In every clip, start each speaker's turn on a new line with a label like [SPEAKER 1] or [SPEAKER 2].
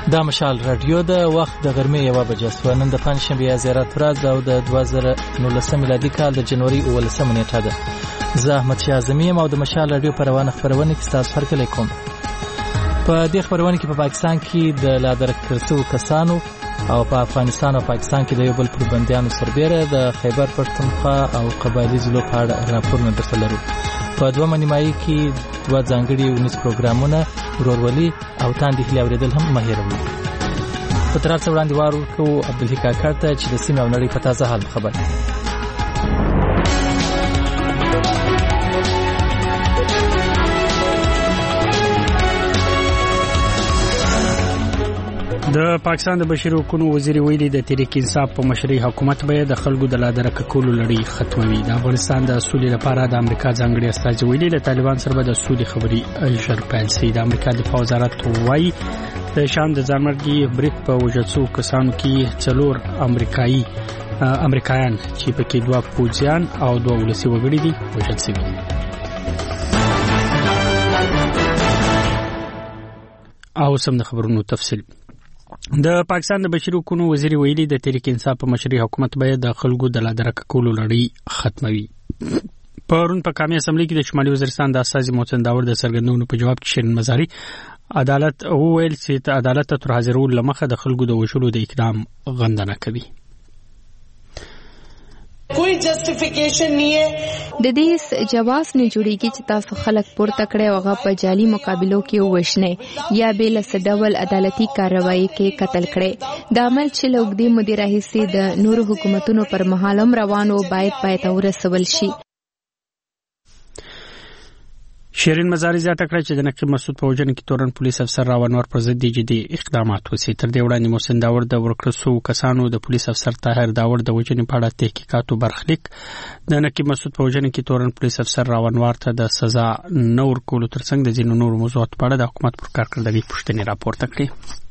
[SPEAKER 1] دا مشال رادیو د وخت د غرمې 1 بجې سو نن د پنځشنبه زیارت ورځ او د 2019 میلادي کال د جنوري 18 نیټه ده. زه احمد شاه اعظمي او د مشال رادیو په روانه خبرونه کې تاسو سره کوم. په دې خبرونه کې په پاکستان کې د لادرک کړسو کسانو او په افغانستان او پاکستان کې د یو بل پروبندیانو سربېره د خیبر پښتونخوا او قبایلی ضلعو په اړه راپورونه درته لرو. په دوه نیمایي کې دوه ځانګړي ونیس پروګرامونه ورورولي او تاندې هلي اوریدل هم مهیروي. په تر څو وړاندې وار ورکو عبدالحق کاکړ ته چې د سیمې او نړۍ په تازه حال خبر.
[SPEAKER 2] د پاکستان د بشري حقوقو وزیر ویلي د تحریک انصاف په مشرۍ حکومت به د خلکو د لادرک کولو لړۍ ختموي. د افغانستان د سولې لپاره د امریکا ځانګړي استازي ویلي له طالبان سره د سولې خبري ژر پیل شي. د امریکا دفاع وزارت وایي د شام د ځانمرګي بریک په وجودسو کسانو کې 4 امریکایان چې پکې 2 پوځیان او 2 ولسي وګړي دي وژل شوي. او سم د خبرونو تفصیل. د پاکستان د بشري حقوقو وزیر ویلي د تحریک انصاف په مشرۍ حکومت به د خلکو د لادرک کولو لړۍ ختموي. پرون په قومي اسمبلی کې د شمالي وزیرستان د استازي محسن داور د سرګندونو په جواب کې شیرین مزاري عدالت وویل چې عدالت ته تر حاضرولو لمخه د خلکو د وژلو د اقدام غندنه کوي.
[SPEAKER 3] کوئی جسټیفیکیشن نه ہے. د دې جواز نه جوړیږي چې تاسو خلک پورته کړي او هغه په جعلي مقابلو کې وښنه یا به له سډول عدالتي کاروایی کې قتل کړي. د عمل چې لوګدي مدیر هیڅ د نورو حکومتونو پر مهالم روانو باید ورسول شي.
[SPEAKER 2] شیرین مزاری زیاته کړه چې د نقیب مسعود په وجنه کې تورن پولیس افسر راونور پر ضد جدي اقدامات وسی. تر دې وړاندې محسن داور د ورکړسو کسانو د پولیس افسر طاهر داور د وجنه په اړه تحقیقاتو برخلیک د نقیب مسعود په وجنه کې تورن پولیس افسر راونور ته د سزا نور کولو ترڅنګ د ځینو نور موضوعات په اړه د حکومت پر کارکړدګۍ پوښتنې راپورته کړې.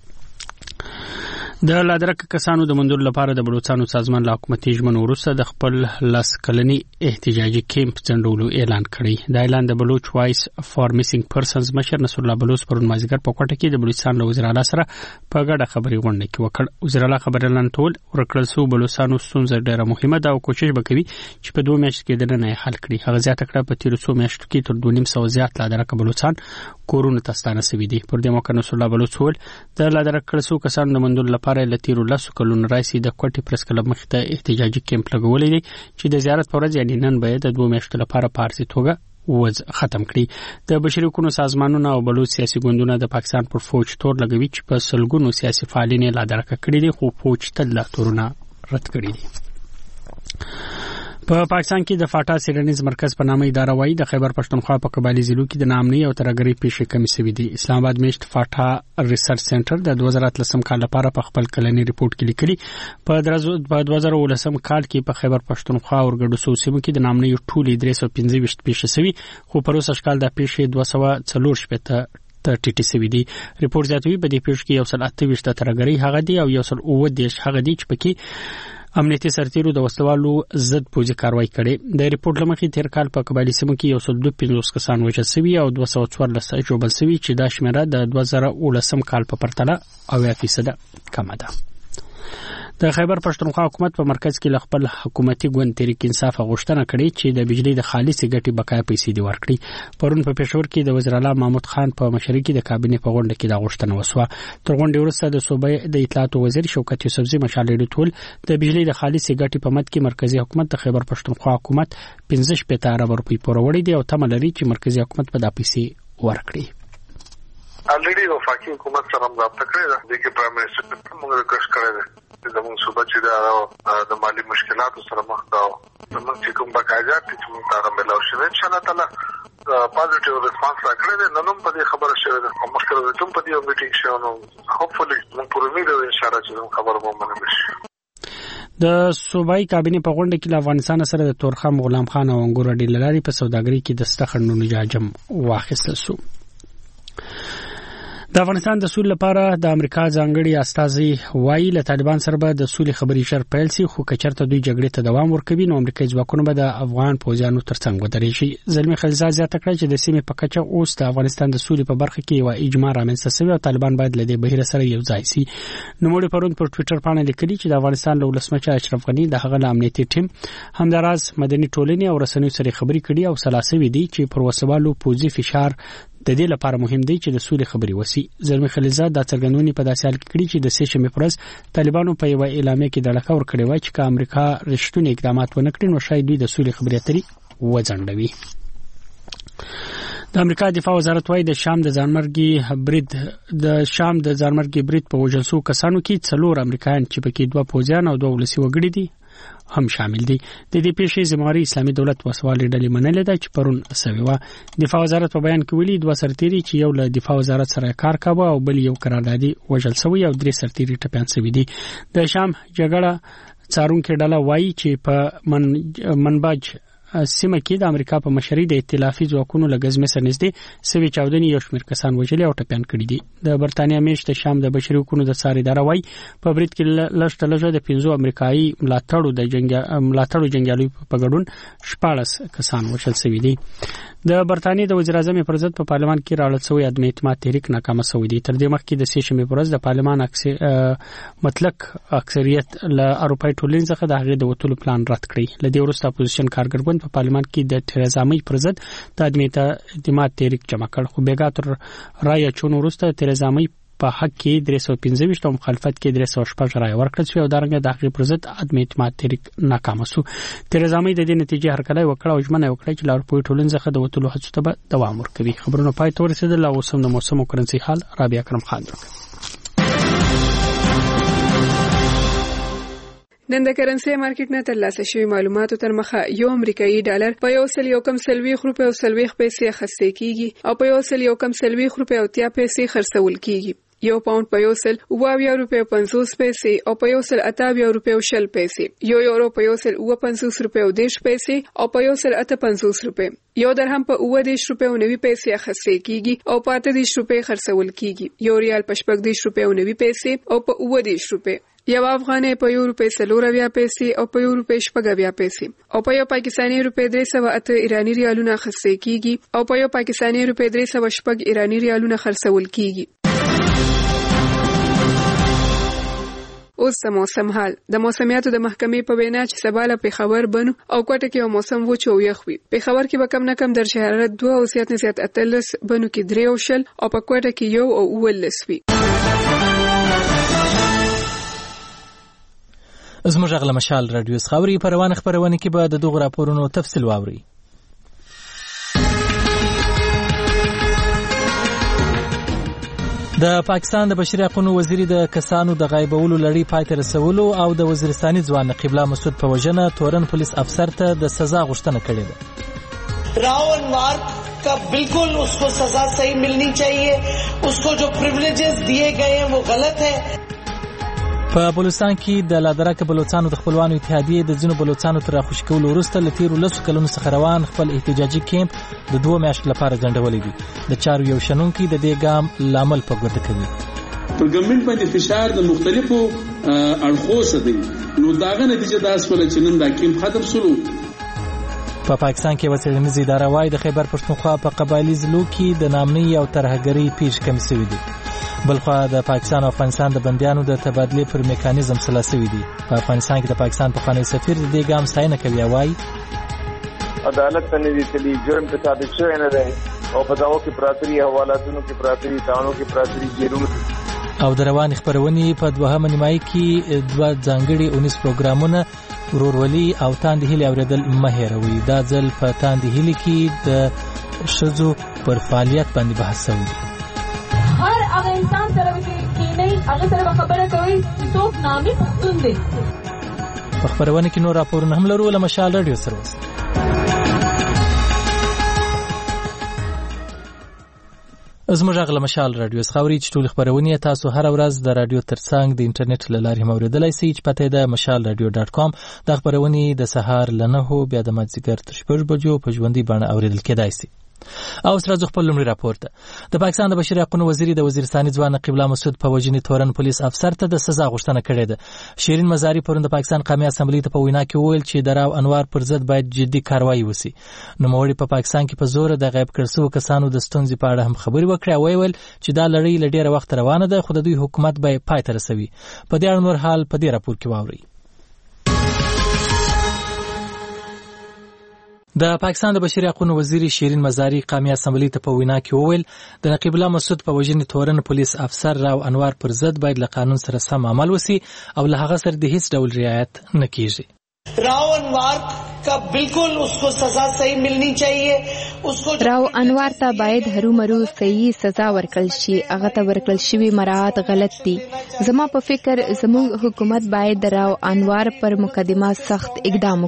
[SPEAKER 2] د لادرک کسانو د منډول لپاره د بلوچستان سازمان له حکومتي ژمنو وروسته د خپل لاس کلنی احتجاجي کیمپ ځندولو اعلان کړی. دا اعلان د بلوچ وایس فار میسینګ پرسنز مشر نصر الله بلوچ پرون مازیګر په کوټه کې د بلوچستان له وزیر اعلی سره په ګډه خبري غونډه کې وکړ. وزیر اعلی خبر اعلان ټول ورکړل سو بلوچستان ستونزه ډیره مهمه ده او کوشش وکوي چې په 2 میاشتو کې د نه حل کړي. هغه زیاته کړه په 300 میاشتو کې تر 2.5 زیات لادرک بلوچستان کورونه تستانه سوي دي. پر دې موقع نصر الله بلوچ ول د لادرک کړسو کسانو د منډول لپاره لتیرو کلون رئیس د کوټي پریس کلب مخ ته احتجاجي کیمپ لګولې دي چې د زیارت پر ورځ یعنی نن به د 2 میاشتو لپاره پارسي توګه ختم کړي. د بشري حقوقو سازمانونو او بلوچ سیاسي ګوندونو د پاکستان پر فوج تور لګوي چې په سلګونو سیاسي فعالین لادرک کړي دي خو فوج تل لا تورونه رد کړي دي. په پاکستان کې د فاټا سیرنیز مرکز په نامه اداره وایي د خیبر پښتونخوا په قبایلی ضلعو کې د نامنۍ او ترګری پیښې کمی شوې دي. اسلام آباد میشت فاټا ریسرچ سنټر د 2013 کال لپاره په خپل کلنی ریپورت کې لیکلي په 2019 کال کې په خیبر پښتونخوا او ګډو سیمو کې د نامنۍ ټولې 315 پیښې شوي خو په اوس کال د پیښې 240 ته ټیټې شوې دي. ریپورت زیاتوي په دې پیښه کې 128 ترګری هغه دي او 110 هغه دي چې پکې امنیتي سرتیرو د وسلوالو ضد پوځي کاروایی کړي. د ریپورت لمخې تیر کال په قبایلی سیمو کې 152 کسان وژل شوي او 214 ژوبل شوي چې دا شمیره د 2019 کال په پرتله 80% کمه ده. د خیبر پښتونخوا حکومت په مرکز کې ل خپل حکومتي ګوند تحریک انصاف غوښتنه کړې چې د بجلی د خالص ګټې بقای پیسې دی ورکړي. پرون په پېښور کې د وزیر اعلی محمود خان په مشرۍ کې د کابینې په غونډه کې دا غوښتنه وسوه. تر غونډې وروسته د صوبې د اطلاعات وزیر شوکت یوسفزي مشالې ټول د بجلی د خالص ګټې په مد کې مرکزی حکومت د خیبر پښتونخوا حکومت 15 ارب روپۍ پورولې دی او تمه لري چې مرکزی حکومت په دا پیسې ورکړي.
[SPEAKER 4] already وفاقي حکومت سره رابطه کړې ده د کې پرایم منسټر موږ ریکوست کړی دی چې زموږ صوبه چې د مالی مشکلاتو سره مخ ده زموږ چې کوم بقایات چې موږ سره ملاو شي ان شاء الله تعالی پازیټیو ریسپانس راکړی دی. نن هم په دې خبره شوې ده او مخکې د ټیم په دې میټینګ شو نو هوپفلی موږ پر امید یو ان شاء الله چې خبره به ومنل شي.
[SPEAKER 2] د صوبایي کابینې په غونډه کې له افغانستان سره د تورخم غلام خان او انګور ډیل لري په سوداګرۍ کې د ستخړنو نجاجم واخیستل شو. د افغانستان د سولې لپاره د امریکا ځانګړي استازي وایي له طالبان سره به د سولې خبرې ژر پیل شي، خو کچرته دوی جګړې ته دوام ورکوي نو امریکایي ځواکونه به د افغان پوځیانو ترڅنګ ودرېږي. زلمی خلیلزاد زیاته کړه چې د سیمې په کچه اوس د افغانستان د سولې په برخه کې یو اجماع رامنځته شوی او طالبان باید له دې بهیر سره یو ځای شي. نوموړي پرون پر ټوئیټر باندې لیکلي چې د افغانستان له ولسمشر اشرف غني د هغه امنیتي ټیم همداراز مدني ټولنې او رسنیو سره خبرې کړي او سلاسوي دي چې پر وسوالو پوځي فشار د دې لپاره مهم دی چې د سولې خبرې وسی. زلمی خلیلزاد د څرګندونې په داسې حال کې کړي چې د سې شنبې پر ورځ طالبانو په یو اعلامیه کې د لکه ور کړی و چې امریکا رښتونی اقدامات ونکړي نو شاید دوی د سولې خبرې اترې وځنډوي. د امریکا دفاع وزارت وايي د شام د ځانمرګي برید په وژل شو کسانو کې 4 امریکایان چې پکې 2 پوځیان او 2 ولسی وګړي دي هم شامل دي. د دې پیښې ذمہواری اسلامي دولت وسوالې ډلې منلې ده چې پرون سوي و. دفاع وزارت په بیان کې ویلي 2 سرتیري چې یو له دفاع وزارت سره کار کاوه او بل یو قراردادي وژل شوی او 3 سرتیري ټپيان شوی دي. د شام جګړه څارونکو ډله وايي چې په منبج سیمه کې د امریکا په مشرۍ د ائتلافي ځواکونو لګزمه سره نږدې سوي چاودنې یو شمېر کسان وژلي او ټپيان کړي دي. د برتانیا میشت شام د بشري حقوقو د څار اداره وايي په برید کې لږ د 15 امریکایي ملاتړو جنگیالو په ګډون 14 کسان وژل شوي دي. د برتانیې د وزیر اعظم پر ضد په پارلمان کې راړل شوی عدم اعتماد تحریک ناکام شوی دی. تر دې مخکې د سې شنبې پر ورځ د پارلمان مطلق اکثریت له اروپایي ټولنې څخه د هغې د وټولو پلان رد کړی. لدې وروسته اپوزیشن کارګرګوند په پارلمان کې د تریزا مې پر ضد د عدم اعتماد تحریک جمع کړ، خو بیګا تر رای چون وروسته تریزا مې په حق کې 315 او مخالفت کې 316 رای ورکړل شو او دغه د حق پر ضد عدم اعتماد تحریک ناکام شو. تریزا مې د دې نتیجې هرکلی وکړه او ژمنه وکړه چې اروپایي ټولنې څخه د وټولو هڅو ته دوام ورکوي. خبرونه پای ته ورسېدل او اوس هم د موسم او کرنسي حال رابعه اکرم خان
[SPEAKER 5] نن د کرنسي مارکیټ نه ترلاسه شوی معلوماتو تر مخه یو امریکایي ډالر په 1.1 روپیو 30 پیسې اخیستل کیږي او په 1.1 روپیو 30 پیسې خرڅول کیږي. یو پاوند په 1.2 روپیو 50 پیسې او په 1.8 روپیو 60 پیسې، یو یورو په 1.50 روپیو 10 پیسې او په 1.50 روپیو، یو درهم په 10 روپیو 90 پیسې اخیستل کیږي او په 10 روپیو خرڅول کیږي. یو ریال په 10 روپیو 90 پیسې او په 10 روپیو، یو افغانۍ په 1 روپۍ 40 پیسې او په 1 روپۍ 40 پیسې او په یو پاکستاني روپۍ 308 ایرانی ریالونه اخیستل کیږي او په یو پاکستاني روپۍ 308 ایرانی ریالونه خرڅول کیږي. اوس د موسم حال. د موسمیاتو د محکمې په وینا چې سبا له پېښور بنو او کوټه کې موسم وچ او یخ وي. پېښور کې به کم نه کم درجه حرارت 2 او زیات نه زیات 13، بنو کې 3 او 0 او په کوټه کې 1 او 19 وي.
[SPEAKER 1] زموږ غل مشال رادیو خبري پروانه خبرونه کې به د دغه راپورونو تفصیل واوري. د پاکستان د بشري حقوقو وزیر د کسانو د غایبولو لړۍ پای ته رسولو او د وزیرستاني ځوان قبله مسعود په وجنه تورن پولیس افسر ته د سزا غوښتنه کړې ده.
[SPEAKER 6] Round mark का बिल्कुल उसको सजा सही मिलनी चाहिए, उसको जो प्रिविलेजेस दिए गए हैं वो गलत है.
[SPEAKER 1] په بلوچستان کې د لادرکه بلوچستانو د خپلوانو اتحادیه د ځینو بلوچستانو تر راخوش کولو وروسته له تیرو 10 کلونو څخه روان خپل احتجاجي کیمپ د 2 میاشتو لپاره ځنډولې دي. د چارو یو شنونکي د دې ګام لامل په ګوته کوي.
[SPEAKER 7] پر ګورنمنت باندې فشار د مختلفو اړخو سره دی، نو داغه نتیجه دا سول چې نن دا کیمپ ختم شول.
[SPEAKER 1] په پاکستان کې وسیلنیز اداره وايي د خیبر پښتونخوا په قبایلی ضلعو کې د نامنۍ او ترهګرۍ پیښ کم شوې دي. بلخوا د پاکستان او افغانستان د بندیانو د تبادله پر میکانیزم سلاسوي دي. په افغانستان کې د پاکستان پخوانی سفیر د دې ګام ستاینه کوي او وايي
[SPEAKER 8] عدالت ته نه دي جرم په ثابت شوی نه دی او په داو کې پراتري حوالاتونو کې پراتري تاونو کې پراتري جیرونو
[SPEAKER 1] او د روان خبرونې په دوهمه نیمایي کې 2 ځانګړي 19 پروګرامونه ورورولي او تاند هلي اوریدل مهیروي. دا ځل په تاند هلي کې د شذو پر فعالیت باندې بحث شوی.
[SPEAKER 9] هر هغه انسان سره کې نه هغه سره خبره کوي چې څوک نامي پښتون دی.
[SPEAKER 1] په خبرونه کې نور راپورونه هم لرو له مشال رادیو سره وس. زموږ غل مشال رادیو خبري چې ټول خبرونه تاسو هر ورځ د رادیو ترڅنګ د انټرنیټ له لارې موریدلای شئ چې پته ده mashalradio.com. د خبرونه د سهار ل 9 بیا د مازیګر تر 6 بجو په ژوندۍ باندې اوریدل کېدای شي. او سره خپل لومړی راپور ته. د پاکستان د بشري حقوقو وزیر د وزیرستاني ځوان نقیب الله مسعود په وجنې تورن پولیس افسر ته د سزا غوښتنه کړې ده. شیرین مزاری پرون د پاکستان قومي اسمبلی ته په وینا کې وویل چې د راو انوار پر ضد باید جدي کاروایی وشي. نوموړي په پاکستان کې په زور د غیب کړل شوو کسانو د ستونزې په اړه هم خبرې وکړې او ویل چې دا لړۍ له ډېره وخت روانه ده خو د دوی حکومت به پای ته رسوي. په دې اړه نور حال په دې راپور کې واورئ. د پاکستان د بشري حقوقو وزیر شیرین مزاری قومي اسمبلی ته په وینا کې وویل د نقیب الله مسعود په وجنې تورن پولیس افسر راو انوار پر ضد باید له قانون سره سم عمل وشي او له هغه سره د هیڅ ډول رعایت نه کیږي.
[SPEAKER 6] راو انوار کا بالکل उसको सजा सही मिलनी चाहिए. उसको
[SPEAKER 3] راو انوار ته باید هرومرو صحیح سزا ورکړل شي. هغه ته ورکړل شوی مراعات غلط دي. زما په فکر زموږ حکومت باید د راو انوار پر مقدمه سخت اقدام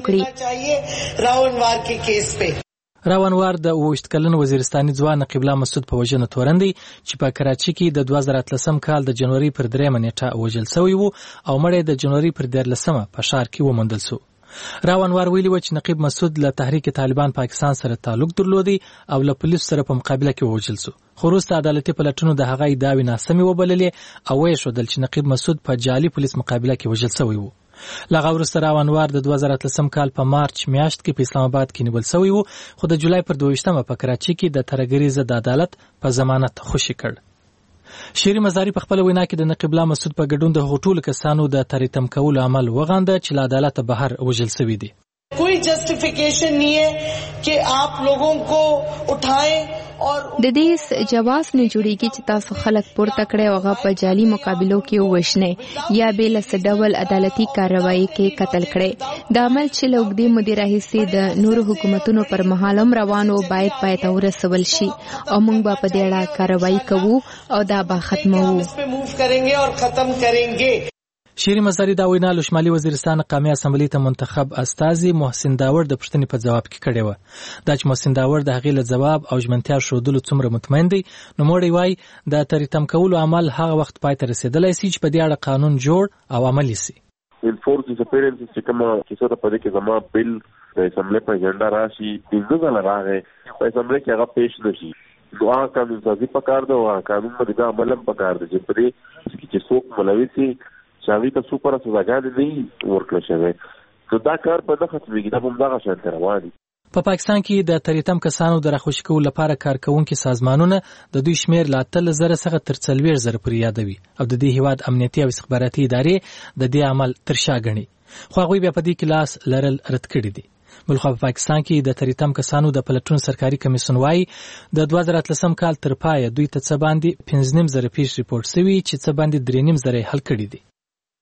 [SPEAKER 3] وکړي.
[SPEAKER 6] راو انوار کې کیس په
[SPEAKER 1] راو انوار د 28 کلن وزیرستاني ځوان نقیب الله مسعود په وجنه تورن دی چې په کراچي کې د 2013 کال د جنوري پر 3 نیټه وژل شوی وو او مړی د جنوري پر 14 په ښار کې وموندل شو. راو انوار ویلي و چې نقیب مسعود له تحریک طالبان پاکستان سره تعلق درلودي او له پولیس سره په مقابله کې وژل شو. خو وروسته عدالتي پلټنو د هغه ادعاوې ناسمې وبللې او وښودل چې نقیب مسعود په جعلي پولیس مقابله کې وژل شوی و. لغه وروسته راو انوار د 2013 کال په مارچ میاشت کې په اسلام آباد کې نیول شوی و خو د جولای پر 22 په کراچي کې د ترګری ضد عدالت په ضمانت خوشي کړ. شیرین مزاری په خپل وینا کې د نقیب الله مسعود په ګډون د ټولو کسانو د تریتم کولو عمل وغانده چې له عدالت بهر وژل شوی دي.
[SPEAKER 6] कोई जस्टिफिकेशन नहीं है कि आप लोगों को उठाएं और
[SPEAKER 3] د دې جواز نه جوړیږي چې تاسو خلک پورته کړئ او هغه په جعلي مقابلو کې وښنه یا به له ډول عدالتي کاروایی کې قتل کړي. د عمل چې له اوږدې مودې راهیسې د نورو حکومتونو پر مهالم روانو باید پای ته ورسول شي او موږ به په دې اړه کاروایی کوو او دا به ختموو.
[SPEAKER 6] موو کरेंगे और ختم करेंगे.
[SPEAKER 1] شیرین مزاری دا وینا له شمالي وزیرستان قومي اسمبلی ته منتخب استازي محسن داور د پښتنې په جواب کې کړی و. دا چې محسن داور د هغې له جواب او ژمنتیا ښودلو څومره مطمئن دی نو نوموړی وایي د تریتم کولو عمل هغه وخت پای ته رسېدلی سي چې په دې اړه قانون جوړ او عملي سي.
[SPEAKER 10] الفورس ډیسپیرنس چې کومه کیسه ده په دې کې زما بل د اسمبلی په اجنډا راشي 15 ځله راغی په اسمبلی کې هغه پیش نشي. نو هغه قانون سازي پکار ده او قانون باندې دا عمل هم پکار ده چې په دې چې څوک ملوي سي شاوی ته سوپر سزاګانې نه ورکړل شوی. نو دا کار په نه ختمېږي، دا به همدغه شانتې روان دي.
[SPEAKER 1] په پاکستان کې د تریتم کسانو د راخوشي کولو لپاره کارکوونکي سازمانونه د دوی شمیر له 13,000 څخه تر 40,000 پورې یادوي او د دې هیواد امنیتي او استخباراتي ادارې د دې عمل تر شا ګڼي. خو هغوی بیا په دې کې لاس لرل رد کړي دي. بلخو په پاکستان کې د تریتم کسانو د پلټون سرکاري کمیسیون وايي د 2013 کال تر پایه دوی ته څه باندې 15,000 پیښ ریپورټ شوي چې څه باندې 3,000 حل کړي دي.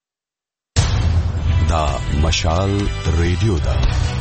[SPEAKER 11] دا مشال ریډیو دا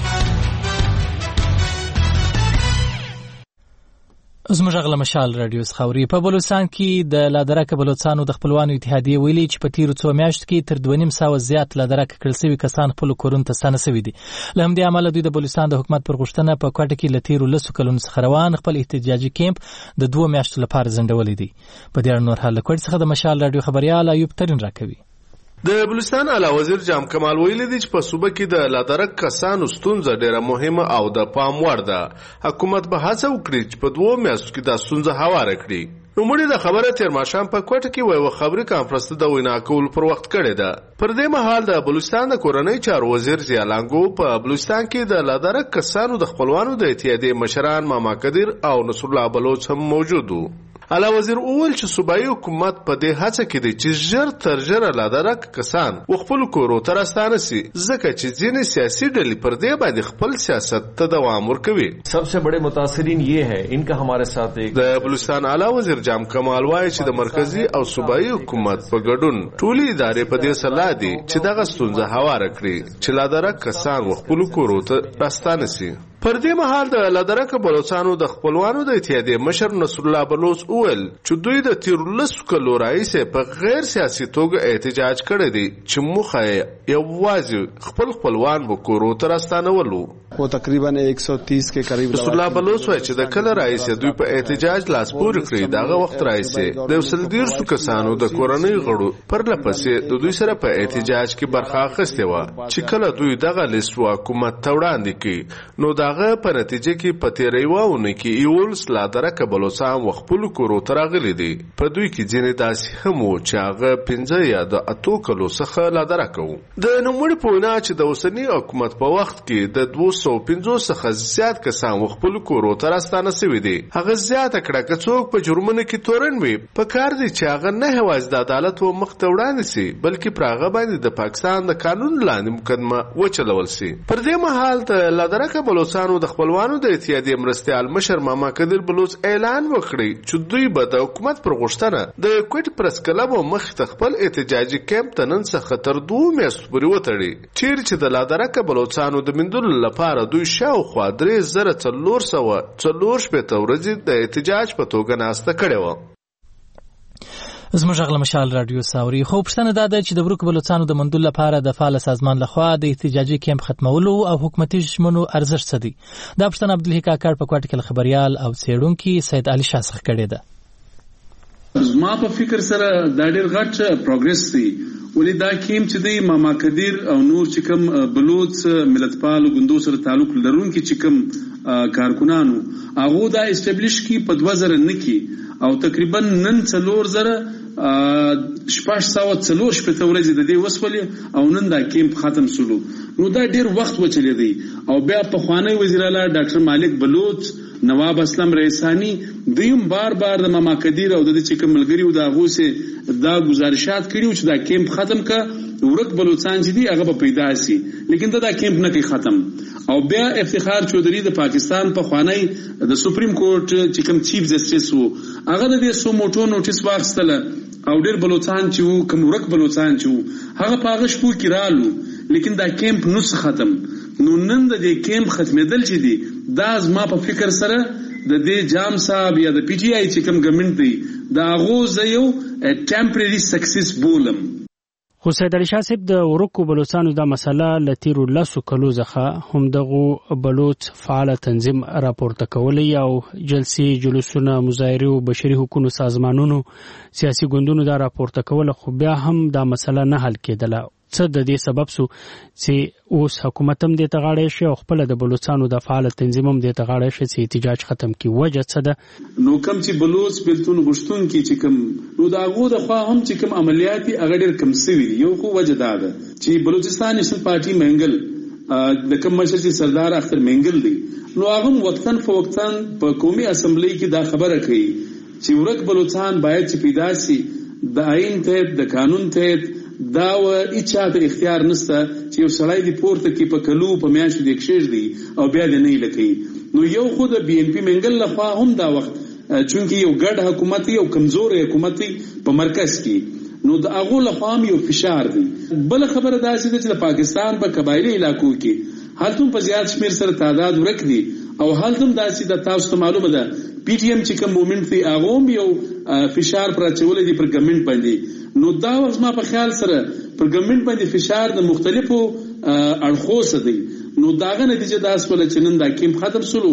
[SPEAKER 1] زموږ غلا مشال رادیو خاوري په بلوچستان کې د لادرک بلوچستانو د خپلوانو اتحادیه ویلي چې په تیرو 2 میاشتو کې تر 2.5 زیات لادرک کړل شوي کسان خپل کورونو ته ستانه شوي دي. له همدې امله دوی د بلوچستان د حکومت پر غوښتنه په کوټه کې له تیرو 10 کلونو څخه روان خپل احتجاجي کیمپ د 2 میاشتو لپاره ځنډولی دی. په دې اړه نور حال له کوټ څخه د مشال رادیو خبريال ایوب ترين راکوي.
[SPEAKER 12] د بلوچستان اعلی وزیر جام کمال ویلي دی چې په صوبه کې د لادرک کسانو ستونزه ډیره مهمه او د پام وړ ده. حکومت به هڅه وکړي چې په 2 میاشتو کې دا ستونزه هواره کړي. نوموړي د خبره تیر ماښام په کوټه کې یوه خبري کانفرنس د وینا کولو پر وخت کړې ده. پر دې مهال د بلوچستان د کورنۍ چارو وزیر ضیا لانګو په بلوچستان کې د لادرک کسانو د خپلوانو د اتحادیې مشران ماما قدیر او نصر الله بلوچ هم موجود وو. اعلی وزیر اول چې صوبایي حکومت په دې هڅه کې دی چې ژر تر ژره لادرک کسان خپل کورو ته راستانه سي ځکه چې ځینې سیاسي ډلې پر دې باندې خپل سیاست ته دوام ورکوي.
[SPEAKER 13] सबसे बड़े मुतासिरीन ये है इनका हमारे साथ एक
[SPEAKER 12] د بلوچستان اعلی وزیر جام کمال وایي چې د مرکزی او صوبایي حکومت په ګډون ټولې ادارې په دې سلا دي چې دغه ستونزه هواره کړي چې لادرک کسان خپل کورو ته راستانه سي. پر دې مهال د لادرک بلوچستانو د خپلوانو د اتحادیې مشر نصر الله بلوچ وویل چې دوی د تیرو 10 کلو راهیسې په غیر سیاسي توګه احتجاج کړی دی چې موخه یې یوازې خپل خپلوان به کورو ته راستانول و.
[SPEAKER 14] वो तकरीबन 130 के करीब
[SPEAKER 12] رسول الله بلوچ وای چې د کله راځي دوی په احتجاج لاس پورې کړی دغه وخت راځي د وسلدیرشتو کسانو د کورنۍ غړو پر لپسې د دوی سره په احتجاج کې برخه اخیستې و چې کله دوی دغه لیست حکومت ته وړاندې کړي نو دغه په نتیجه کې په تیریواونه کې یولس لادرکه بلوچستان وخپل کورو ترغلي دي په دوی کې ځینې داسې هم و چې هغه 15 یا د اتو کلو څخه لادرکه و د نوموړي په وینا چې د اوسني حکومت په وخت کې د 250 څخه زیات کسان وخپل کورو ته راستانه شوي دي هغه زیاته کړه که څوک په جرمونو کې تورن وي په کار دي چې هغه نه هواز د عدالت و مخ ته وړاندې شي بلکې پر هغه باندې د پاکستان د قانون لاندې مقدمه وچلول شي پر دې مهال ته لادرکه بلوچستان د خپلوانو د اتحادیې مرستیال مشر ماما قدر بلوچ اعلان وکړي چې دوی به د حکومت پر غوښتنه د کوټ پرس کلب مخ ته خپل احتجاجي کیمپ ته نن څخه تر 2 میاشتو پورې وتړي چیرې چې د لادرکه بلوچستان د مندل لپاره دوی شاوخوا 3440 ورځې د احتجاج په توګه ناسته کړې و
[SPEAKER 1] زموږ غل مشال رادیو ساوري خو پښتنه دا ده چې د ورک بلوچستان د مندل لپاره د فعال سازمان لخوا د احتجاجي کیمپ ختمولو او حکومتي ژمنو ارزښت څه دی دا پښتنه عبدالحی کاکړ په کوټه کې خبريال او څېړونکي سید علي شاه څخه کړې ده
[SPEAKER 7] زما په فکر سره دا ډېر غټ پروګرس دی ولې دا کیم چې دی ماما قدیر او نور چې کوم بلوچ ملتپال ګوندو سره تعلق لرونکي چې کوم کارکونانو هغه دا اسټابلیش کی په 2009 کې او تقریبا نن 4000 شپږ شپته ورځې د دې وسولې او نن دا کیمپ ختم شلو نو دا ډیر وخت وچلې دی او بیا په خوانی وزیر اعلی ډاکټر مالک بلوچ نواب اسلم رئیسانی دیم بار د ماما قدیر او د چې کوم ملګری او دا غوسه دا گزارشات کړیو چې دا کیمپ ختم کا ورک بلوچستان چې دی هغه پیدا سي لیکن دا کیمپ نه کې ختم او بیا افتخار چودھری د پاکستان په خوانی د سپریم کورټ چې کوم چیف جسټس وو هغه د سو موټو نوټیس واخستله او ډیر بلوچستان چې وو کوم ورک بلوچستان چې وو هغه پاغه شپو کې رالو لیکن دا کیمپ نو ختم نو نن د دې کیمپ ختمېدل چې دی دا زما په فکر سره د دې جام صاحب یا د پی ټی آی چې کوم ګورنمنت دی دا غوځ یو ټمپرری سکسس بولم
[SPEAKER 2] خو سید علي شاه صاحب د ورکو بلوچستانو دا مسله لتیرو لاسو کلو ځخه هم دغه بلوچ فعال تنظیم راپورته کولی او جلسې جلوسونه مظاهره او بشري حقوقو سازمانونو سیاسي ګوندونو دا راپورته کوله خو بیا هم دا مسله نه حل کېدله څه د دې سبب سو چې اوس حکومت هم دې تغاړې شي او خپل د بلوچستانو د فعال تنظیم هم دې تغاړې شي چې احتجاج ختم کی وجه څه ده
[SPEAKER 7] نو کم چې بلوچ بلتون غشتون کی چې کم نو دا غو د خوا هم چې کم عملیاتي هغه ډېر کم سوي یو خو وجه دا ده چې بلوچستان نېشنل پارټي منګل د کوم مشر چې سردار اختر منګل دی نو هغه وقتن فوقتن په قومي اسمبلی کې دا خبره کوي چې ورک بلوچستان باید چې پیدا شي د آئین ته د قانون ته دا و اچا ته اختیار نشته چې یو سړی دی پورته کې په کلو په میاشت دی کښېږ دی او بیا دی نه لکې نو یو خود بی ان پی منګل لخوا هم دا وخت چونکی یو ګډ حکومت یو کمزور حکومت په مرکز کې نو د هغه لخوا هم یو فشار دی بل خبره دا چې د پاکستان په قبایلی علاقو کې هلته په زیات شمیر سره تعداد ورک دي او هلته دا چې د تاسو ته معلومه ده پی ټی ایم چې کوم موومېنټ دی هغه هم یو فشار پر اچولې دی پر ګورنمنت باندې نو دا وخت ما په خیال سره پر ګورنمنت باندې فشار د مختلفو اړخو سره دی نو داغه نتیجه دا سول چې نن دا کیمپ ختم شلو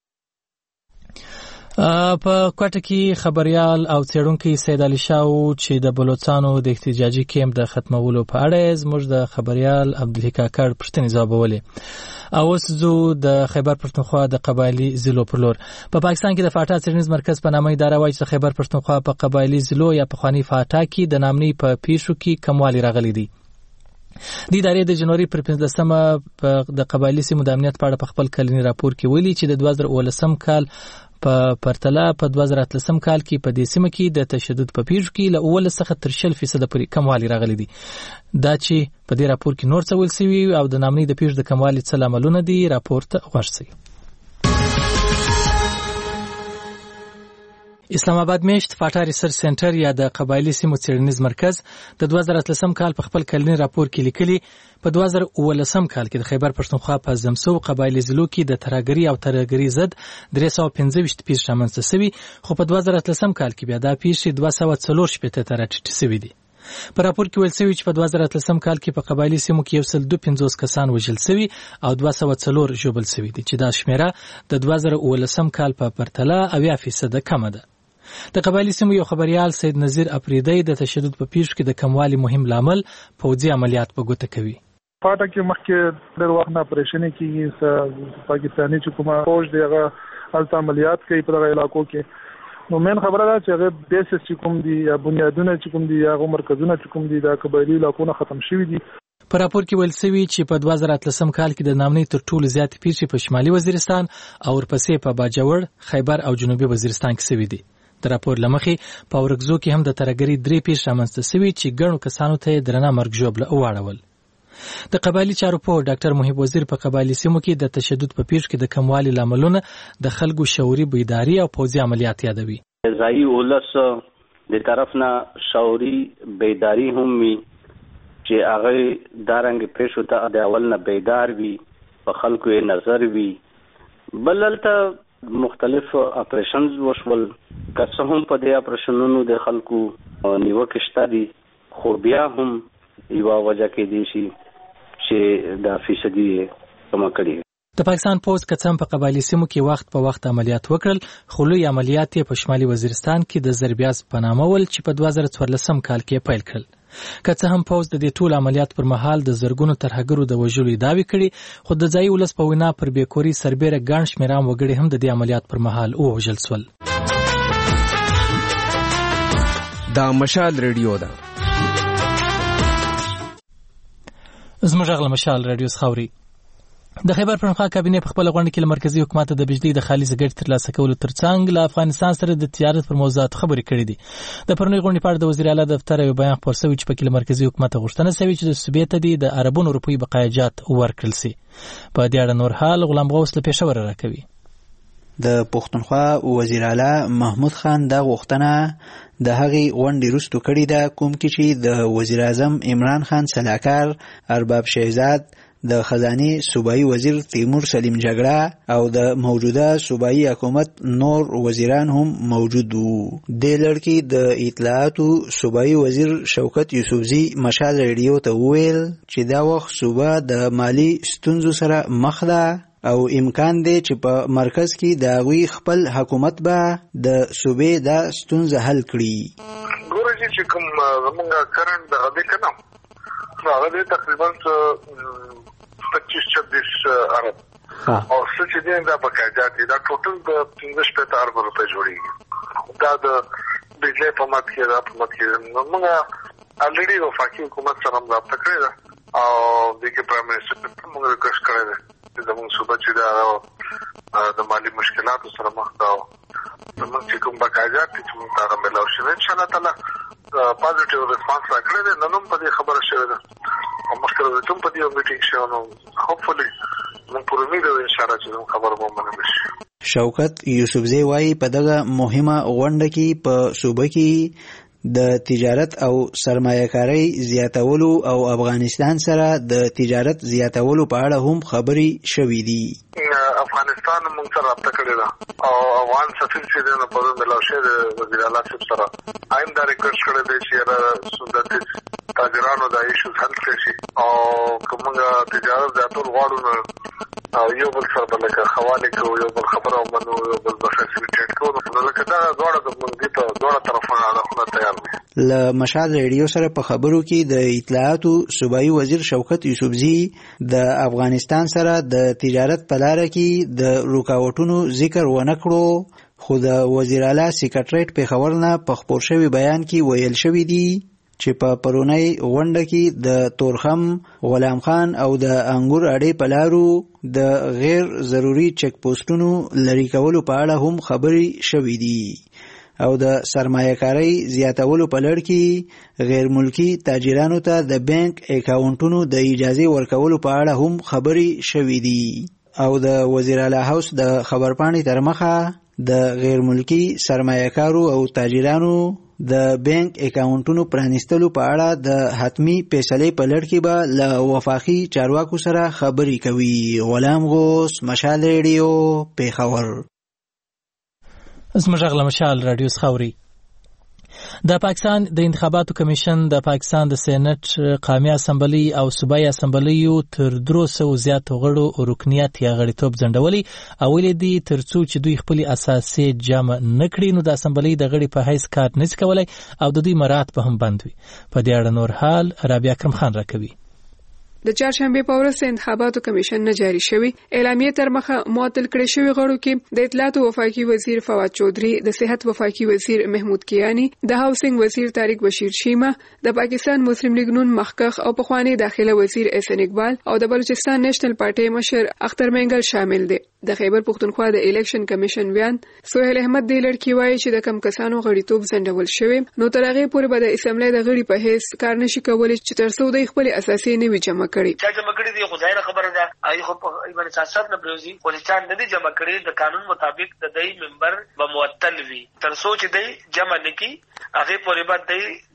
[SPEAKER 1] په کوټه کې خبريال او څېړونکي سید علي شاه چې د بلوچستانو د احتجاجي کیمپ د ختمولو په اړه زموږ د خبريال عبدالحی کاکړ پښتني ځوابولې او وسزو د خیبر پښتونخوا د قبایلی ضلعو پر لور په پاکستان کې د فاټا څېړنیز مرکز په نامه اداره وایي چې خیبر پښتونخوا په قبایلی ضلعو یا په خوانی فاټا کې د نامنۍ په پیښو کې کموالی راغلی دی د ادارې د جنوري پر 15مه د قبایلی سیمو د امنیت په اړه په خپل کلنی راپور کې ویلي چې د 2019 کال په پرتله په 2013 کال کې په دې سیمه کې د تشدد په پیښو کې له 19 څخه تر 0% پورې کموالی راغلی دی دا چې په دې راپور کې نور څه ویل شوی او د نامنۍ د پیښو د کموالی څه لاملونه دي راپور ته ورسئ اسلام آباد میشت فاټا ریسرچ سنټر یا د قبایلی سیمو څېړنیز مرکز د 2013 کال په خپل کلنی راپور کې لیکلي په 2019 کال کې د خیبر پښتونخوا په زمسو قبایلی ضلعو کې د ترهګرۍ او ترهګرۍ ضد 315 پیښې رامنځته شوي خو په 2013 کال کې بیا دا پیښې 240 ته راټیټې شوي دي په راپور کې ویل شوی چې په 2013 کال کې په قبایلی سیمو کې 152 کسان وژل شوي او 204 ژوبل شوي دي چې دا شمیره د 2019 کال په پرتله 80% کمه ده. د قبایلی سیمو یو خبريال سید نذیر اپریدی د تشدد په پیښو کې د کموالي مهم لامل پوځي عملیات په ګوته کوي.
[SPEAKER 15] پاټه کې مخکې ډېر وخت نه پریشنې کیږي پاکستاني چې کومه فوج دی هغه هلته عملیات کوي په دغه علاقو کې. نو مین خبره ده چې هغه بیسس چې کوم دي یا بنیادونه چې کوم دي یا هغه مرکزونه چې کوم دي د قبایلی علاقو ختم شوي دي.
[SPEAKER 1] په راپور کې ویل شوی چې په 2013 کال کې د نامنۍ تر ټولو زیات پیښې په شمالي وزیرستان او ورپسې په باجوړ، خیبر او جنوبي وزیرستان کې شوي دي. د راپور لمخې په اورګزو کې هم د ترګری 3 پیښې رامنځته شوي چې ګڼو کسانو ته درنه مرګ ژوبله واړول. د قبایلی چارو په ډاکټر محب وزیر په قبایلی سیمو کې د تشدد په پیښو کې د کموالي لاملونه د خلکو شعوري بیداری او پوځي عملیات یادوي.
[SPEAKER 16] ځایي ولس د طرف نه شعوري بیداری هم وي چې هغه دارنګ پیښو ته د اول نه بیدار وي، په خلکو یې نظر وي. بللته مختلف اپریشنز وشول، که څه هم په دې اپریشنونو د خلکو نیوکې شته دي، خو بیا هم یوه وجه کېدای شي چې دا فیصدي کمه کړي.
[SPEAKER 1] د پاکستان پوځ که څه هم په قبایلي سیمو کې وخت په وخت عملیات وکړل، خو لوی عملیات یې په شمالي وزیرستان کې د زربیاز په نامه ول چې په 2014 کال کې پیل کړل. که څه هم پوځ د دې ټول عملیات پر مهال د زرګونو ترهګرو د وژلو دعوې کړي، خو د ځایي ولس په وینا پر بیکوري سربیره ګڼ شمېر عام وګړي هم د دې عملیات پر مهال ووژل شول.
[SPEAKER 17] دا مشال ریډیو ده.
[SPEAKER 1] زموږ غږ مشال رادیو خاوري. د خیبر پښتونخوا کابینه په خپل غونډه کې مرکزی حکومت د بجلی د خالص ګټې ترلاسه کولو ترڅنګ له افغانستان سره د تجارت پر موضوعات خبرې کړې دي. د پرونی غونډې په اړه د وزیر اعلی دفتر یو بیان خپور شوی چې په کې مرکزی حکومت غوښتنه شوی چې د صوبې ته د عربونو روپی بقایجات ورکړل شي. په دې اړه نور حال غلام غوث له پېښور راکوي.
[SPEAKER 18] د پښتونخوا وزیر اعلی محمود خان دا غوښتنه د هغې غونډې وروسته کړې ده کوم کې چې د وزیر اعظم عمران خان سلاکار، ارباب شهزاد، د خزانه صوبایي وزیر تیمور سلیم جګړه او د موجوده صوبایي حکومت نور وزیران هم موجود وو. د لړکی د اطلاعاتو صوبایي وزیر شوکت یوسفزي مشال ریډیو ته وویل چې دا وخت صوبه د مالی ستونزو سره مخ ده او امکان دی چې په مرکز کې د هغوی خپل حکومت به د صوبې دا ستونزه حل کړي.
[SPEAKER 4] ګورې چې کوم زمونږ کرنټ د هغه کنه هغه دی تقریبا 25-26 ارب او څه چې دی دا بقایجات دي، دا ټوټل د 15 ارب روپۍ جوړېږي. دا د بجلی په مد کې دا په مد کې موږ الریډي وفاقي حکومت سره رابطه کړې ده او د کې پرایم منسټر موږ ریکوست کړی دی چې زموږ صوبه چې دا د مالی مشکلاتو سره مخ ده او زموږ چې کوم بقایجات دي چې موږ ته هغه میلاو شي. انشاءالله تعالی پازیټیو ریسپانس راکړی دی. نن هم په دې خبره شوې ده او مخکې راځم په دې میټینګ شوی نو هوپفولي موږ پر امید یو انشاءالله چې خبره به ومنل شي.
[SPEAKER 18] شوکت یوسفزی وایي په دغه مهمه غونډه کې په صوبه کې د تجارت او سرمایه‌کارۍ زیاتولو او افغانستان سره د تجارت زیاتولو په اړه هم خبرې شوې دي.
[SPEAKER 4] افغانستان موږ سره رابطه کړې ده او افغان سفیر چې دی نو په ملاو شوی د وزیر اعلی صاحب سره آیم دا ریکوست کړی دی چې د تاجرانو دا ایشوز حل کړي شي او که موږ تجارت زیاتول غواړو نو یو بل سره به لکه خوالې کوو، یو بل خبره ومنو، یو بل به فیسیلیټیټ کوو. نو لکه دا دواړه د موږ دې ته دواړه طرفونه اړخونه تیار دي.
[SPEAKER 18] له مشال ریډیو سره په خبرو کې د اطلاعاتو صوبایي وزیر شوکت یوسفزي د افغانستان سره د تجارت په لاره کې د رکاوټونو ذکر ونه کړو، خو د وزیر اعلی سکرټریټ پېښور نه په خپور شوي بیان کې ویل شوي دي چې په پرونی غونډه کې د تورخم، غلام خان او د انګور اډې په لارو د غیر ضروري چک پوسټونو لرې کولو په اړه هم خبرې شوې دي او د سرمایه‌کارۍ زیاتولو په لړ کې غیر ملکی تاجرانو ته د بانک اکاونټونو د اجازه ورکولو په اړه هم خبرې شوې دي او د وزیر اعلی هاوس د خبرپاڼې تر مخه د غیر ملکی سرمایه‌کارو او تاجرانو د بانک اکاونټونو پرانیستلو په اړه د حتمی فیصلې په لړ کې به له وفاقي چارواکو سره خبرې کوي. غلام غوث، مشال ریډیو، پېښور.
[SPEAKER 1] زموږ غږ مشال رادیو خاوري. د پاکستان د انتخاباتو کمیشن د پاکستان د سېنات قومي اسمبلی او صوبایي اسمبلیو تر 300 زیات غړو رکنیت یا غړیتوب ځنډولي او ولې دي ترڅو چې دوی خپل اساسي جمع نکړي نو د اسمبلی د غړي په حیث کار نشي کولای او د دوی مراد په هم بند وي. په دې اړه نور حال رابعه اکرم خان راکوي.
[SPEAKER 5] د چهارشنبه په ورځ انتخاباتو کمیشن نه جاری شوی اعلامیه تر مخه معطل کړی شوی غړو کې د اطلاعات وفاقي وزیر فواد چودري، د صحت وفاقي وزیر محمود کیانی، د هاوسنګ وزیر طارق بشیر شیما، د پاکستان مسلم لیگ نون مخکخ او پخوانی داخله وزیر احسان اقبال او د بلوچستان نېشنل پارټي مشر اختر مینګل شامل دي. د خیبر پختونخوا د الیکشن کمیشن بیان سہیل احمد دی لړکی وایي چې د کم کسانو غړیتوب ځنډول شوی نو تر هغه پورې به د اسمبلی د غړي په هیڅ کار نشي کولای چې تر څو د خپل اساسي نه وي جمع کړي.
[SPEAKER 19] چې جمع کړي دی خدای خبره ده ای خو په ایمن سیاست نه بروزي او چې نه دي جمع کړي د قانون مطابق د دای ممبر به معطل وي تر څو چې دی جمع نکي هغه پورې به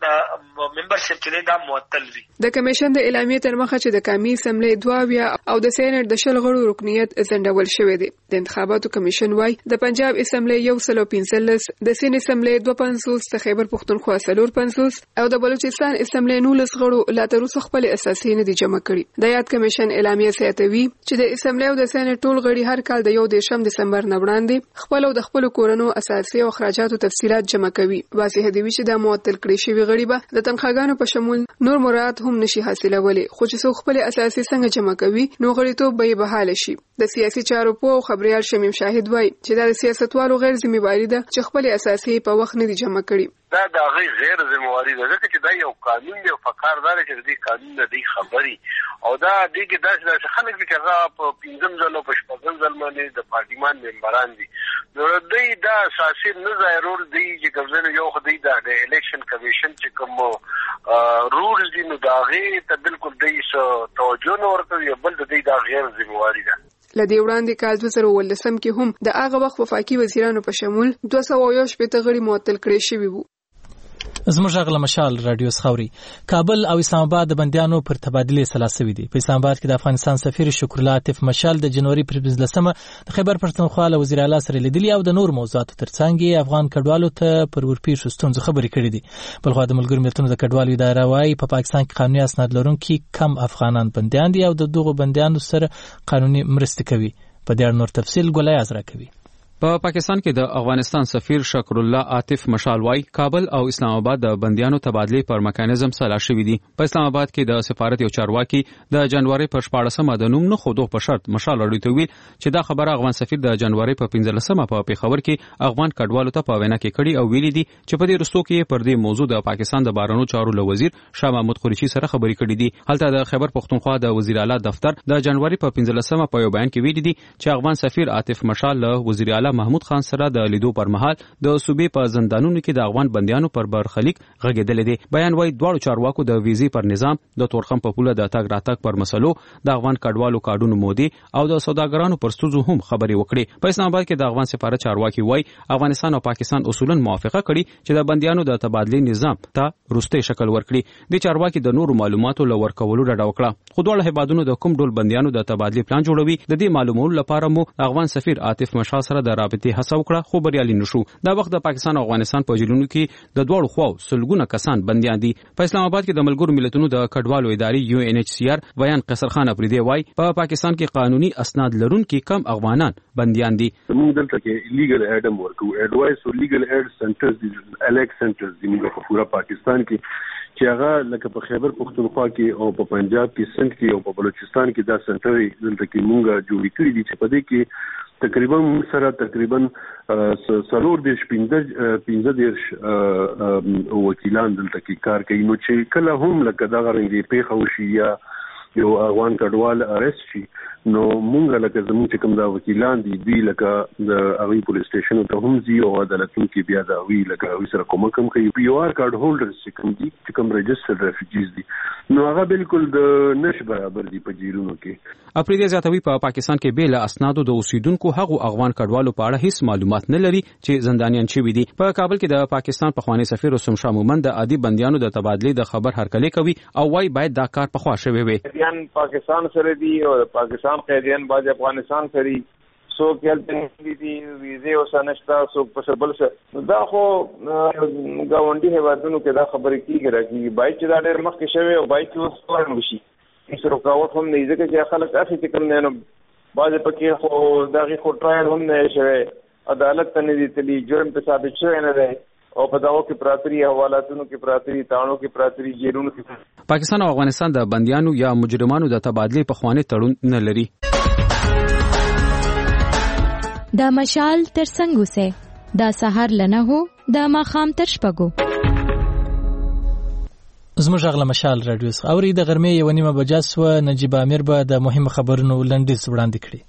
[SPEAKER 19] د ممبرشپ چې دا معطل وي. د کمیشن د اعلامیه تر مخه چې د قومي اسمبلی 2 او د سېنات د 10 غړو رکنیت ځنډول شوی دی. د انتخاباتو کمیشن وايي د پنجاب اسمبلی 115 د سین اسمبلی 250 د خیبر پختونخوا 450 او د بلوچستان اسمبلی 19 غړو لا تر اوسه خپل اساسي نه دي جمع کړي. د یاد کمیشن اعلامیه ساتوي چې د اسمبلی او د سېنات ټول غړي هر کال د 1 دسمبر نه وړاندې خپل او د خپل کورونو اساسي او اخراجاتو تفصيلات جمع کوي. واضح دی چې د معطل کړي شوی غړي به د تنخواګانو په شمول نور مراد هم نشي حاصلولی خو چې څو خپل اساسي څنګه جمع کوي نو غړیتوب به بحال شي. د سیاسي چارو په خبريال شمیم شاهد وای چې د سیاستوالو غیر ذمہواری ده چې خپل اساسي په وخت نه دي جمع کړي.
[SPEAKER 4] دا د غیر ذمہواری ده چې دا یو قانون دی او فقاردار چې د قانون د خبري او دا دغه داسې خلک چې هغه په 15 ځلو په 15 ځل باندې د پارلیمان ممبران دي نو دوی دا اساسي نه ضرور دی چې کوم یو خدای د الیکشن کمیشن چې کوم رولز دي نو دا غي ته بالکل دی توجه نه ورته بل د دې دا غیر ذمہواری ده.
[SPEAKER 5] لدې وړاندې کال 2018 کې هم د هغه وخت وفاقي وزیرانو په شمول 218 غړي معطل کړي شوي وو.
[SPEAKER 1] زموږ غل مشال رادیو سخوري کابل او اسلام آباد د بندیانو پر تبادله سلاسوي دي. په اسلام آباد کې د افغانستان سفیر شکر الله عاطف مشال د جنوري پر 15 د خیبر پښتونخوا له وزیر اعلی سره لیدلي او د نور موضوعاتو ترڅنګ افغان کډوالو ته پر ورپېښو ستونزو خبرې کړې دي. بلخو د ملګرو ملتونو د کډوالو اداره وايي په پاکستان کې قانوني اسناد لرونکي کم افغانان بندیان دي او د دغو بندیانو سره قانوني مرسته کوي. په دې اړه نور تفصیل ګولای ازرا کوي.
[SPEAKER 20] په پاکستان کې د افغانستان سفیر شکر الله عاطف مشال وايي کابل او اسلام آباد د بندیانو تبادله پر میکانیزم سلا شوی دي. په اسلام آباد کې د سفارت یو چارواکي د جنوري په 14مه د نوم نه خودو په شرط مشال اړیتوي چې دا خبره افغان سفیر د جنوري په 15مه په پیښور کې افغان کډوالو ته په وینا کې کړي او ویلي دي چې په دې رستو کې پر دې موضوع د پاکستان د بارانو چارو له وزیر شاه محمود قریشي سره خبرې کړې دي. هلته د خیبر پختونخوا د وزیر اعلی دفتر د جنوري په 15مه په یو بیان کې ویلي دي چې افغان سفیر عاطف مشال له وزیر اعلی محمود خان سره د لیدو پر مهال د صوبې په زندانونو کې د افغان بندیانو پر برخلیک غږیدل دي. بیان وايي دواړو چارواکو د ویزې پر نظام د تورخم په پوله د تګ راتګ پر مسلو د افغان کډوالو کارډونو مودي او د سوداګرانو پر ستونزو هم خبرې وکړي. په اسلام آباد کې د افغان سفارت چارواکي وايي افغانستان او پاکستان اصولا موافقه کړي چې د بندیانو د تبادله نظام ته روسته شکل ورکړي. د چارواکي د نورو معلوماتو لور کولو ډډه وکړه. خو دواړه هیوادونو د کوم ډول بندیانو د تبادله پلان جوړوي د دې معلومولو لپاره مو افغان سفیر عاطف مشال سره د رابطې هڅه وکړه خو بریالي نشو. دا وخت د پاکستان او افغانستان په جیلونو کې د دوړو خواو سلګونه کسان بنديان دي. په اسلام آباد کې د ملګرو ملتونو د کډوالو ادارې UNHCR بیان قصر خان افریدی وای په پاکستان کې قانوني اسناد لرونکي کم افغانان بنديان دي.
[SPEAKER 21] موږ دلته کې لیګل ایډم ورکو اډوایس او لیګل ایډ سنټرز دي الیکس سنټرز دي موږ په پورا پاکستان کې چې هغه لکه په خیبر پختونخوا کې او په پنجاب کې سند کې او په بلوچستان کې دا سنټر دلته کې موږ جوړ کړی دي چې په دې کې تقریبا سره تقریبا سلور دیش 15 وکیلان دلته کې کار کوي نو چې کله هم لکه دا غرنګي پیښه وشي یا یو افغان کډوال ارست شي نو مونږ لکه زموږ چې کوم دا وکیلان دي دوی لکه د هغوی پولیس سټیشن ته هم ځي او عدالتونو کې بیا د هغوی لکه هغوی سره کومک هم کوي. پی او آر کارډ هولډرز چې کوم دي چې کوم رجسټرډ ریفیوجیز دي نو هغه بالکل د نش برابر دي په جیرونو کې.
[SPEAKER 20] اپریدي زیاتوي په پاکستان کې بیل اسنادو د اوسیدونکو هغو افغان کډوالو په اړه هیڅ معلومات نه لري چې زندانیان شوي دي. په کابل کې د پاکستان پخوانی سفیر رستم شاه مومند د عادي بندیانو د تبادله د خبر هرکلی کوي او وايي باید دا کار په خوا شوی وي.
[SPEAKER 8] پاکستان سره دي او پاکستان قیدیان باید افغانستان سره څوک یلته دي ویزه وسنشتا څوک په بل څه دا خو گاونډي هیوادونو کې دا خبرې کیږي راځي بای چې دا ډېر مخکې شوی او بای چې اوس ورن وشي هیڅ رکاوټ هم نه ځکه چې خلک اخی چې کوم نه بعض پکې خو دغه خو ټرایل هم نه شوی عدالت ته نه دي تللی جرم په ثابت شوی نه دی او په داو کې پراتري حوالاتونو کې پراتري تاڼو کې پراتري جیرونو کې.
[SPEAKER 20] پاکستان او افغانستان د بنديانو یا مجرمانو د تبادله په خواني تړون نه لري.
[SPEAKER 3] دا مشال تر څنګه وسه دا سحر لنه هو دا ماخام تر شپګو
[SPEAKER 1] زموږ غلا مشال رادیو څخه اوري د غرمې یو نیمه بجه سو نجيب امیر به د مهمه خبرونو لنډیز وړاندې کړي.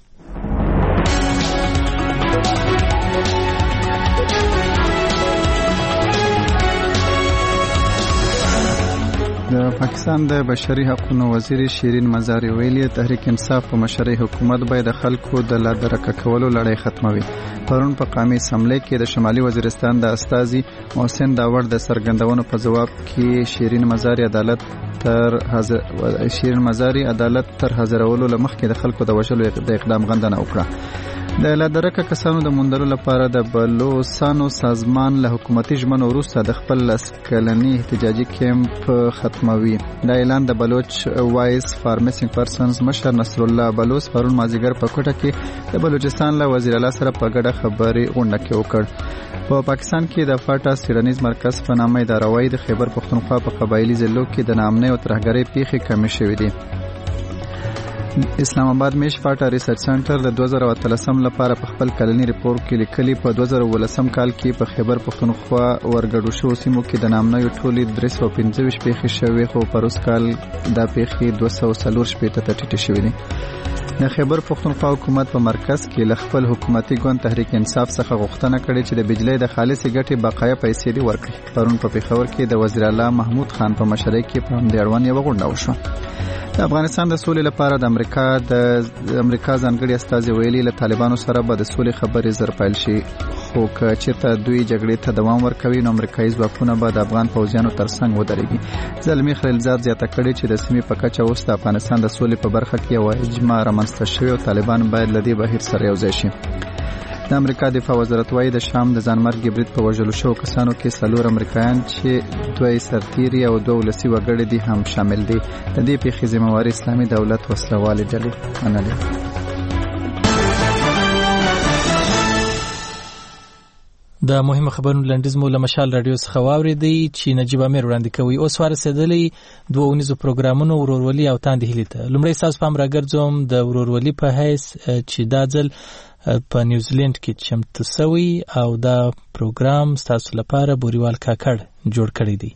[SPEAKER 9] د پاکستان د بشري حقوقو وزیر شیرین مزاری ویلي تحریک انصاف په مشرۍ حکومت باید د خلکو د لادرکه کولو لړۍ ختموي. پرون په قومي اسمبلی کې د شمالي وزیرستان د استاذي محسن داور د سرګندونو په جواب کې شیرین مزاری عدالت تر حاضرولو لمخکې د خلکو د وژلو د اقدام غندنه وکړه. د لادرکه کسانو د موندلو لپاره د بلوچستان سازمان له حکومتي ژمنو وروسته د خپل لسکلني احتجاجي کیمپ ختموي. دا اعلان د بلوچ وایس فار میسنګ پرسنز مشر نصر الله بلوچ پرون مازیګر په کوټه کې د بلوچستان له وزیر اعلی سره په ګډه خبري غونډه کې وکړ. په پاکستان کې د فاټا سیرنیز مرکز په نامه اداره وايي د خیبر پختونخوا په قبایلی ضلعو کې د ناامنۍ او ترهګرۍ پیښې کمې شوې دي. اسلام آباد میش فاټا ریسرچ سنټر د 2013 لپاره په خپل کلنی ریپورت کې لیکلي په 2019 کال کې په خیبر پختونخوا ورګډو شو سیمو کې د نامنۍ ټولې 325 پیښې شوې خو په روس کال دا پیښې 240 پیښې ته ټیټې شوې دي. د خیبر پختونخوا حکومت په مرکز کې ل خپل حکومتي ګوند تحریک انصاف څخه غوښتنه کړې چې د بجلی د خالصې ګټې بقایا پیسې دی ورکړي. پرون په پیښور کې د وزیر اعلی محمود خان په مشرۍ کې په همدې اړوند یو غونډه وشوه. د افغانستان د سولې لپاره د امریکا ځانګړي استازي ویلي له طالبانو سره به د سولې خبرې زر پیل شي خو که چېرته دوی جګړې ته دوام ورکوي نو امریکایي ځواکونه به د افغان پوځیانو ترڅنګ ودرېږي. زلمي خلیلزاد زیاته کړې چې د سیمې په کچه اوس د افغانستان د سولې په برخه کې یو اجماع رامنځته شوې او طالبان باید له دې بهیر سره یوځای شي. د امریکا دفاع وزارت وايي د شام د ځانمرګي برید په وژلو شو کسانو کې 4 امریکایان چې 2 سرتیري او 2 ولسي وګړي دي هم شامل دي. د دې پیښې ذمہوار اسلامي دولت وسلوالې ډلې منلې.
[SPEAKER 1] د مهمه خبرونو لنډیز مو له مشال رادیو څخه واوریدي چې نجيب امیر وړاندې کوي. اوس ورسېدلې 2 ونیزو پروګرامونو ورورولي او تاند هلي ته. لومړی تاسو پام راګرځوم د ورورولي په حیث چې دا ځل په نیوزیلند کې چمتو شوی او دا پروګرام تاسو لپاره بوریوال کاکړ جوړ کړی دی.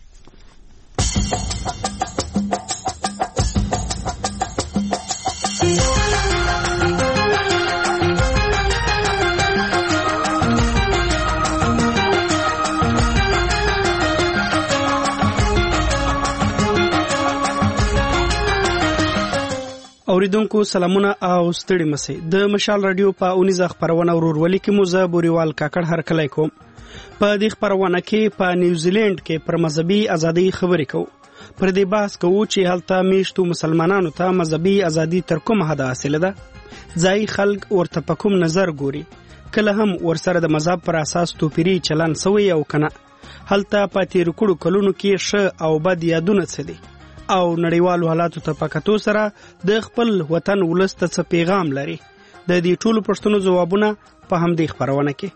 [SPEAKER 2] اوریدونکو سلامونه او ستړي مسئ. د مشال رادیو په اونیزه خبرونه ورورولي کې موزه بوریوال کاکړ هر کله کوم. په دې خبرونه کې په نیوزیلند کې پر مذهبي ازادي خبرې کوو. پر دې بحث کوو چې هلته میشتو مسلمانانو ته مذهبي ازادي تر کومه حد حاصله ده. ځای خلک ورته په کوم نظر ګوري. کله هم ورسره د مذهب پر اساس توپیری چلن سوی او کنه. هلته په تیر کړو کلونو کې ښه او بد یادونه څه دي او نړیوالو حالاتو ته پکاتو سره د خپل وطن ولسته څه پیغام لري. د دې ټولو پښتنو ځوابونه په همدې خبرونه کې.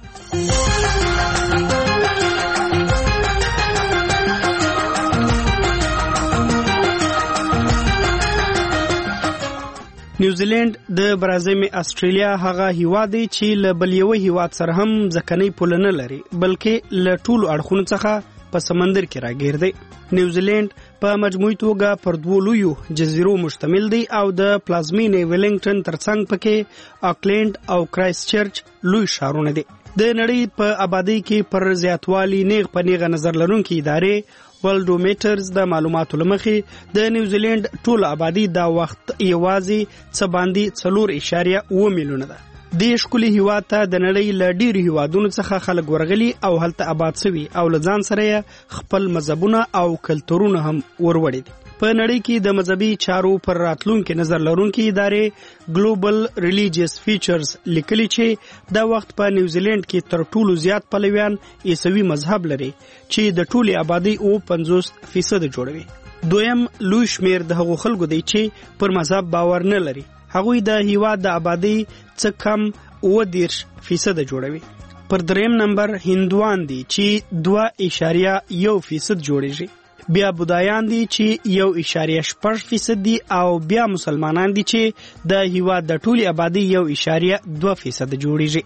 [SPEAKER 2] نیوزیلند د برازیل استرالیا هغه هیواد دی چې له بل یو هیواد سره هم ځکنۍ پوله نه لري بلکې له ټولو اړخونو څخه په سمندر کې راګیر دی. نیوزیلند په مجموعي توګه پر 2 لویو جزیرو مشتمل دی او د پلازمینې ویلنګټن ترڅنګ پکې آکلند او کرایست چرچ لوی ښارونه دي. د نړۍ په آبادی کې پر زیاتوالی نیغ په نیغه نظر لرونکي ادارې ورلډومیټرز د معلوماتو لمخې د نیوزیلند ټول آبادی دا وخت یوازې څه باندې 4.2 میلیونه ده. د ښکلي هیواد ته د نړۍ له ډیرو هیوادونو څخه خلک ورغلي او هلته آباد شوي او له ځان سره خپل مذهبونه او کلتورونه هم وروړي دي. په نړۍ کې د مذهبي چارو پر راتلونکي نظر لرونکي ادارې ګلوبل ریلیجیس فیچرز لیکلي چې دا وخت په نیوزیلند کې تر ټولو زیات پلویان عیسوي مذهب لري چې د ټولي آبادی 50% جوړوي. دویم لوی شمیر د هغو خلکو دی چې پر مذهب باور نه لري. هغوی د هیواد د آبادی څخه کم 30% جوړوي. پر دریم نمبر هندوان دي چې 2.1% جوړیږي. بیا بودایان دي چې 1.6% دي او بیا مسلمانان دي چې د هیواد د ټولي آبادی 1.2% جوړیږي.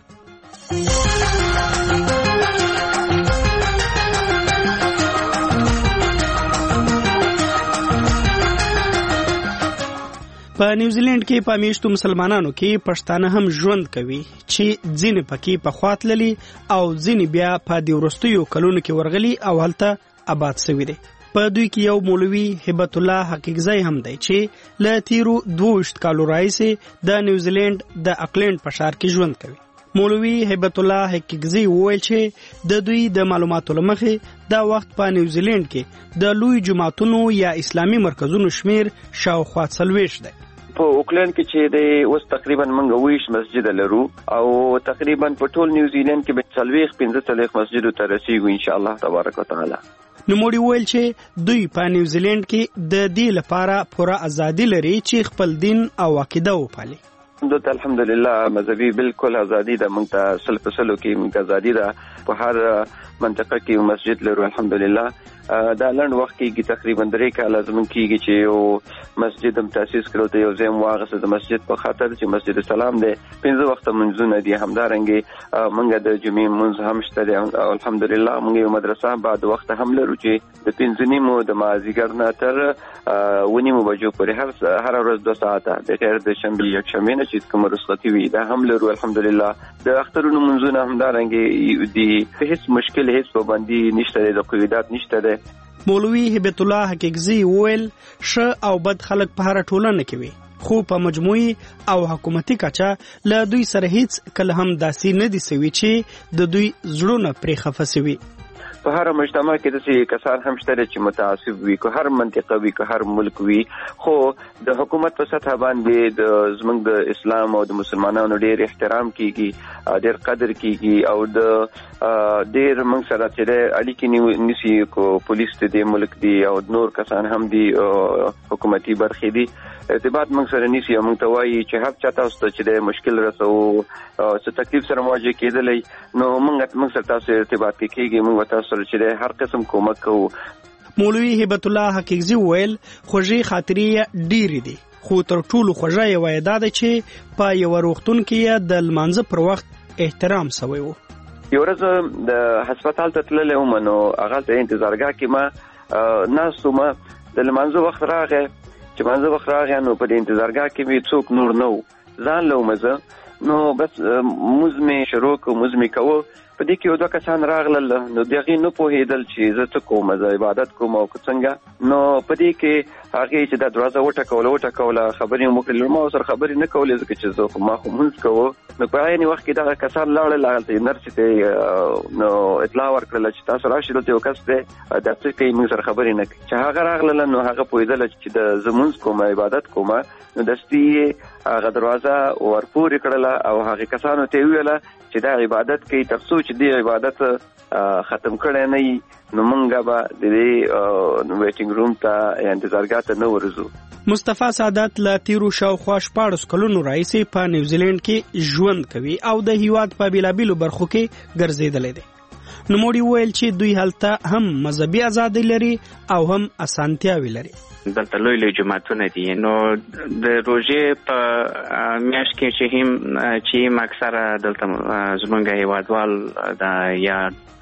[SPEAKER 2] په نیوزیلند کې په میشتو مسلمانانو کې پښتانه هم ژوند کوي چې ځینې پکې په خواط للی او ځینې بیا په دې وروستیو کلونو کې ورغلي او هلته آباد شوي دي. په دوی کې یو مولوي هبت الله حقیقزی هم دی چې له تیرو 22 کالو راهیسې د نیوزیلند د اکلند په ښار کې ژوند کوي. مولوي هبت الله حقیقزی وویل چې د دوی د معلوماتو له مخې دا وخت په نیوزیلند کې د لوی جماعتونو یا اسلامي مرکزونو شمیر شاوخوا 40 دی.
[SPEAKER 6] په اوکلند کې چې د اوس تقریبا منګه 20 مسجد لرو او تقریبا په ټول نیوزیلند کې 45 مسجد ته رسیدو ان شاء الله تبارک وتعالى.
[SPEAKER 2] نوموړي ویل چې دوی په نیوزیلند کې د دې لپاره پوره ازادي لري چې خپل دین او عقیده وپالي.
[SPEAKER 6] الحمدلله مذهبي بالکل ازادي ده. موږ ته 100% کې موږ ازادي ده. په هر منطقه کې مسجد لرو الحمدلله. دا لنډ وخت کې تقریبا 3 کال زمون کېږي چې یو مسجد هم تاسیس کړو ته یو ځم واغسه د مسجد په خاطر چې مسجد السلام دی 15 وخت منځونه دي. همدارنګي موږ د جمعې منځ هم شته او الحمدلله موږ یو مدرسه بعد وخت هم لرو چې د 15 نیمو د مازیګر نه تر ونیمو بجو پورې هر ورځ 2 ساعته د غیر د شنبه یک شنبه نه چې کوم رخصتي وي دا هم لرو الحمدلله. د اخترونو منځونه همدارنګي دي هیڅ مشکل هیڅ پابندي نشته د قیودات نشته.
[SPEAKER 2] مولوي هبت الله حقیقزی ویل ښه او بد خلک په هر ټولنه کې وي خو په مجموعي او حکومتي کچا له دوی سره هیڅ کله هم داسې نه دي سوي چې د دوی زړونه پرې خفه سوي.
[SPEAKER 6] په هر مجتمع کې داسې کسان هم شته چې متعصب وي که هر منطقه وي که هر ملک وي خو د حکومت په سطح باندې د زموږ د اسلام او د مسلمانانو ډېر احترام کیږي ډېر قدر کیږي او د ډېر موږ سره چې اړیکې نیسي کو پولیس د ملک دی او نور کسان هم دي حکومتي برخې دي ارتباط موږ سره نیسي او موږ ته وایي چې هر چا تاسو ته چې مشکل رسو څه تکلیف سره مواجه کېدلی نو موږ سره تاسو ارتباط کیږي موږ تاسو چې هر قسم کومک کوو.
[SPEAKER 2] مولوي هبت الله حقیقزی ویل خوږی خاطرې ډېرې دي خو تر ټولو خوږه یو یاده ده چې په یو روغتون کې د لمانځه پر وخت احترام سوی وو.
[SPEAKER 6] یو ورځ د هسپتال ته تللی وم نو هغه ته انتظارګاه کې ما ناست وم د لمانځه وخت راغی چې لمانځه وخت راغی نو په دې انتظارګاه کې مې څوک نور نه و ځان له وم زه نو بس موز مې شروع کړو موز مې کوه په دې کې یو 2 کسان راغلل نو دغه نه پوهېدل چې زه څه کوم زه عبادت کوم او څنګه نو په دې کې هغه چې د دروازه وټکوله خبرې مو کړې ما سره خبرې نه کولې ځکه چې زه ما خو مونږ کوو نو په عین وخت کې دا کسان لاړل هغه نرس ته نو اطلاع ورکړل چې تاسو راشئ دلته یو کس دی دا څه کوي موږ سره خبرې نه کوي چې هغه راغلل نو هغه پوهېدل چې د زمونږ کوم عبادت کوم نو دستي هغه دروازه ورپورې کړله او هغه کسانو ته ویله چې دا عبادت کوي تر څو چې دی عبادت ختم کړي نه نو مونږ به د دې ویټینګ روم ته انتظارګاه ته نه ورځو.
[SPEAKER 2] مصطفی سعادت له تیرو شاوخوا 14 کلونو راهیسې په نیوزیلند کې ژوند کوي او د هیواد په بیلابیلو برخو کې ګرځېدلی دی. نوموړي ویل چې دوی هلته هم مذهبي ازادي لري او هم اسانتیاوي لري.
[SPEAKER 22] دلته لوی جماعتونه دي نو د روزې په میاشت کې چې هم اکثره دلته زمونږ هیوادوال دا یا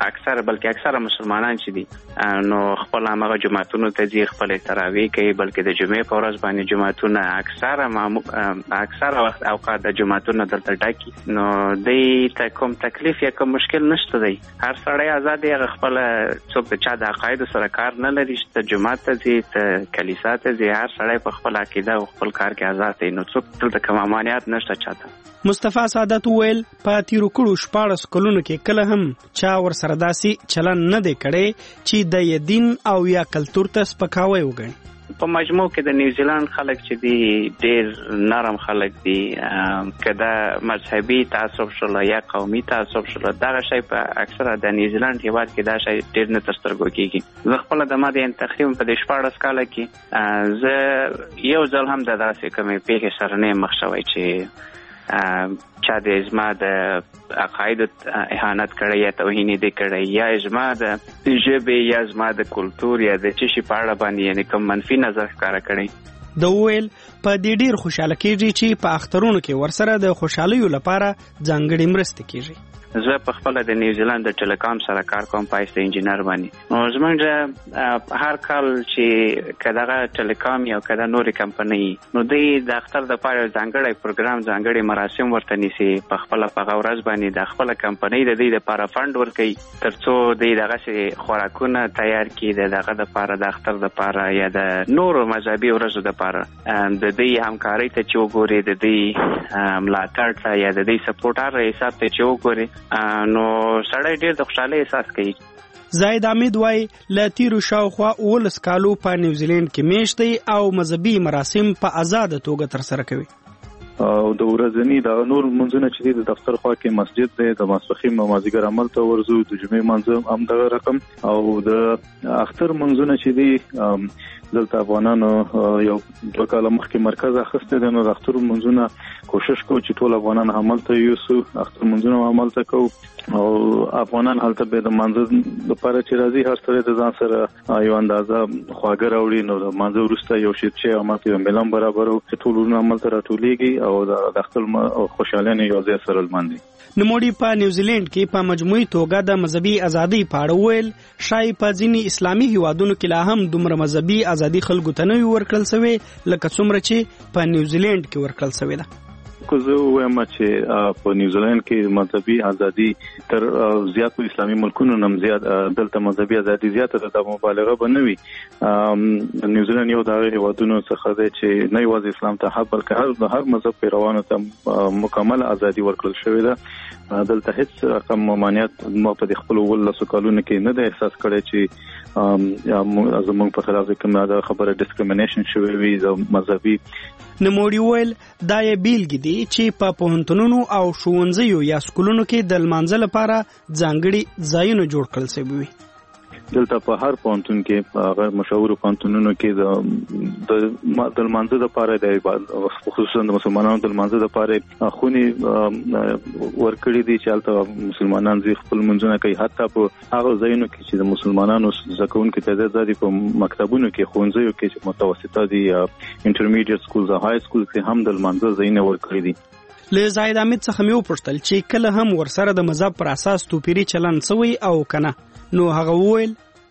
[SPEAKER 22] اکثره مسلمانان چې دي نو خپل هغه جماعتونو ته ځي خپل تراویح کوي بلکې د جمعې په ورځ باندې جماعتونه اکثره وخت اوقات د جماعتونو دلته ډاکي نو د کوم تکلیف یا کوم مشکل نشته دی هر سړی آزاد دی خپل څوک چا د عقاید سره کار نه لري چې جماعت ته ځي ته کلیسا ته ځي هر سړی په خپل عقیده او خپل کار کې آزاد دی نو څوک دلته کوم مانعات نشته چاته.
[SPEAKER 2] مصطفی سعادت ویل په تیرو کړو 14 کلونو کې کله هم چا ور سره داسي چلن نه دی کړي چې د دین او یا کلچر ته سپکاوی وګڼي.
[SPEAKER 22] په مجموع کې د نیوزیلند خلک چې دي ډېر نرم خلک دي، کدا مذهبي تعصب شول یا قومي تعصب شول، دا شی په اکثره د نیوزیلند هیواد کې دا شی ډېر نه تر سترګو کېږي. زه خپله د ما د تقریبا په 14 کاله کې زه یو ځل هم د داسې کومې پیښې سره نه مخ شوی چې چا د زما د عقایدو اهانت کړی یا توهین دې کړی یا زما د ژبې یا زما د کلتور یا د څه شي په اړه باندې یعنی کوم منفي نظر ښکاره کړی.
[SPEAKER 2] د ویل په دې ډیر خوشاله کېږي چې په اخترونو کې ورسره د خوشحالیو لپاره ځانګړي مرستې کېږي.
[SPEAKER 22] زه په خپل د نیوزیلند د ټیلیکام سره کار کوم، پایسته انجینر باندې. نو زمونږ هر کال چې کداغه ټیلیکام یا کدا نورې کمپنۍ نو دوی د اختر د پاره ځانګړی پروګرام ځانګړي مراسم ورته نیسي، په خپل په ورځ باندې د خپل کمپنۍ د دې لپاره فند ورکړي ترڅو دوی دغه شي خوراکونه تیار کړي دغه د پاره د اختر د پاره یا د نورو مذهبي ورځو د پاره د دې همکارۍ ته چې وګوري، د دې ملاتړ ته یا د دې سپورټر حساب ته چې وګوري، نو سړی ډېر د خوشحالۍ احساس کوي.
[SPEAKER 2] زاید حمید وای له تیرو شاوخوا 19 کالو په نیوزیلند کې میشت دی او مذهبي مراسم په آزاد توګه ترسره کوي.
[SPEAKER 10] او د ورځنی د نور منځونه چې د دفتر خوا کې مسجد دی، د ماسپخین مازیګر عمل ته ورزو، د جمعې منځ هم دغه رقم، او د اختر منځونه چې دی دلته افغانانو یو 2 کال مخکې مرکز اخیسته دی، نو د اختر منځونه کوشش کوو چې ټول افغانان عمل ته یوسو، اختر منځونه عمل ته کوو او افغانان هلته به د منځ لپاره چې راځي هر سره د ځان سره یو اندازه خواږه راوړي، نو د منځ وروسته یو شیرچه عمل یو ملم برابرو چې ټول عمل ته راټولېږي او د اختر خوشحالۍ یو ځای سره لمانځي.
[SPEAKER 2] نوموړي په نیوزیلند کې په مجموعي توګه د مذهبي ازادۍ په اړه ویل شاید په ځینې اسلامي هیوادونو کې لا هم دومره مذهبي ازادي خلکو ته نه ورکړل شوې لکه څومره چې په نیوزیلند کې ورکړل شوې ده.
[SPEAKER 10] کو زه وایم چې په نیوزیلند کې مذهبي ازادي تر زیاتو اسلامي ملکونو نم زیات دلته مذهبي ازادي زیاته ده، د مبالغه بنوي. نیوزیلند یو د هیوادونو څخه دی چې نه یوازې اسلام ته حق بلکې هر مذهب پیروانو ته مکمل ازادي ورکړل شوې ده. دلته هیڅ رقم ممانعت ما په خپل 19 کالونو کې نه ده احساس کړی چې زموږ په خلاف کومه خبره ډیسکریمینیشن شوی وي مذهبي.
[SPEAKER 2] نوموړي ویل دا یې بیلګې دي چې په پوهنتونونو او ښوونځیو یا سکولونو کې د لمانځه لپاره ځانګړي ځایونه جوړ کړل شوي وي.
[SPEAKER 10] دلته په هر پوهنتون کې هغه مشهور پوهنتونونو کې د لمانځه لپاره د خصوصا د مسلمانانو د لمانځه لپاره خوني ورکړي دي چې هلته مسلمانان ځي خپل منځونه کوي. حتی په هغه ځایونو کې چې د مسلمانانو زکونکو تعداد زیات په مکتبونو کې ښوونځیو کې چې متوسطه دي یا انټرمیډیټ سکولز او های سکول کې هم د لمانځه ځایونه ورکړي دي.
[SPEAKER 2] له زاید حمید څخه مې وپوښتل چې کله هم ورسره د مذهب پر اساس توپیري چلند شوی او کنه، نو هغه وویل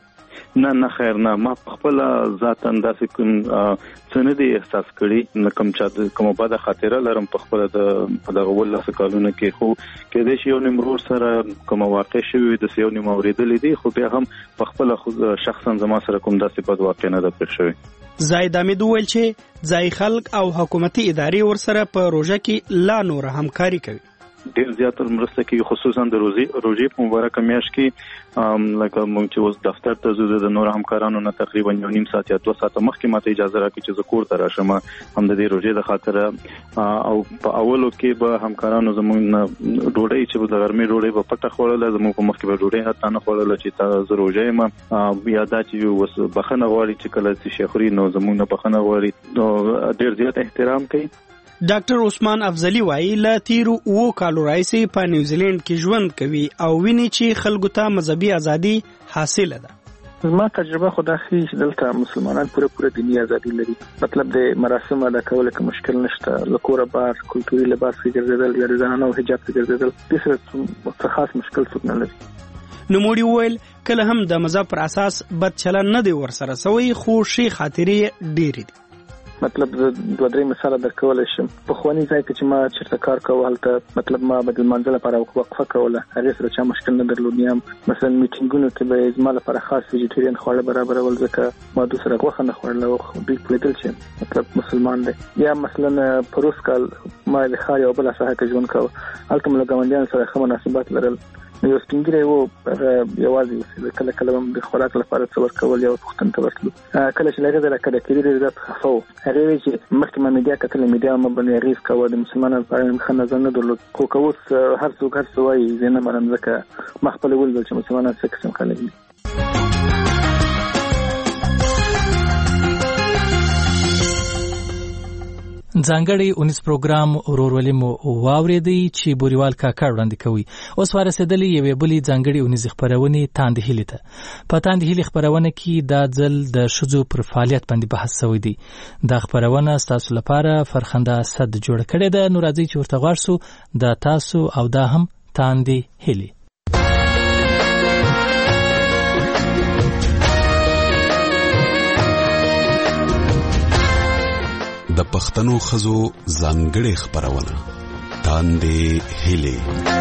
[SPEAKER 10] نه خیر نه، ما خپل ذات انداسې کوم څه نه دی احساس کړی، نه کوم چا کوم بده خاطره لرم په خپل د دغه 19 کالونو کې. خو کېدای شي یو نیمرور سره کوم واقع شوی د یو نیم اوریدلې دي، خو بیا هم په خپل شخصا زما سره کوم داسې بد واقع نه ده پیښ شوی.
[SPEAKER 2] زاید حمید ویل چې ځای خلک او حکومتي ادارې ورسره په روژه کې لا نور همکاري کوي.
[SPEAKER 10] ډیر زیات مرسته کوي، خصوصا د روژې په مبارکه میاشت کې لکه موږ چې اوس دفتر ته ځو د نور همکارانو نه تقریبا 1.5 ساعت یا 2 ساعته مخکې ماته اجازه راکړي چې زه کور ته راشم هم د دې روژې د خاطره. او په اولو کې به همکارانو زموږ ډوډۍ چې د غرمې ډوډۍ به پټه خوړله، زموږ په مخ کې به ډوډۍ حتی نه خوړله چې زه روژه یم. یا دا چې اوس بخښنه غواړي چې کله چې شیخوري نو زموږ نه بخښنه غواړي، نو ډیر زیات احترام کوي.
[SPEAKER 2] ډاکټر عثمان افضلی وایي له تیرو 9 کالو راهیسې په نیوزیلند کې ژوند کوي او ویني چې خلکو ته مذهبي ازادي حاصله ده.
[SPEAKER 11] زما تجربه خدا خي چې دلته مسلمانان پوره دینی ازادي لري، مطلب د مراسم ادا کول کې مشکل نشته، لکوره بار کلتوري لباس کې ګرځیدل یا رضانه او حجاب کې ګرځیدل د څه خاص مشکل څه نه لري.
[SPEAKER 2] نوموړي ویل کله هم د مذهب پر اساس بد چلن نه دی ورسره سوی، خو شي خاطرې ډېرې دي.
[SPEAKER 11] مطلب د 2-3 مثال درکول شم. په خواني ځای کې چې ما چیرته کار کوه هلته مطلب ما بدل منځله لپاره وقفه کوله، هغه سره چې مشکل نه درلود. نیم مثلا میټینګونو کې به زما لپاره خاص ویجیټیرین خواړه برابرول، ځکه ما دوسره غوښه نه خوړله او دوی پلیدل چې مطلب مسلمان دی. یا مثلا پروس کال ما د خاري او بل ساحه کې ژوند کوه، هلته مله ګاونډیان سره ښه مناسبات لرل، یو سپینګری وو یوازې کله کله هم د خوراک لپاره څور کول یو پښتون ته ورتلو کله چې لږه د کډه کېدل د خفو هغه چې مخکې ما میډیا کتل میډیا ما باندې غیز کوي د مسلمانانو په اړه خنه ځنه درلود خو کوس هر څوک وایي زنه منم ځکه مخبل ول چې مسلمانان څه قسم خلک دي.
[SPEAKER 1] ځانګړی 19 پروګرام ورورولي مو واوریدي چې بوريوال کاکا وړاندې کوي. اوس ورسېدلې یوې بلې ځانګړي 19 خبرونه تاند هلي ته. په تاند هلي خبرونه کې دا ځل د شذو پر فعالیت باندې بحث شوی دی. دا خبرونه تاسو لپاره فرخنده صد جوړ کړي ده. نو راځي چې ورته غواړسو د تاسو او دا هم تاند هلي.
[SPEAKER 13] د پښتنو خزو ځانګړې خبرونه تاندې هلي.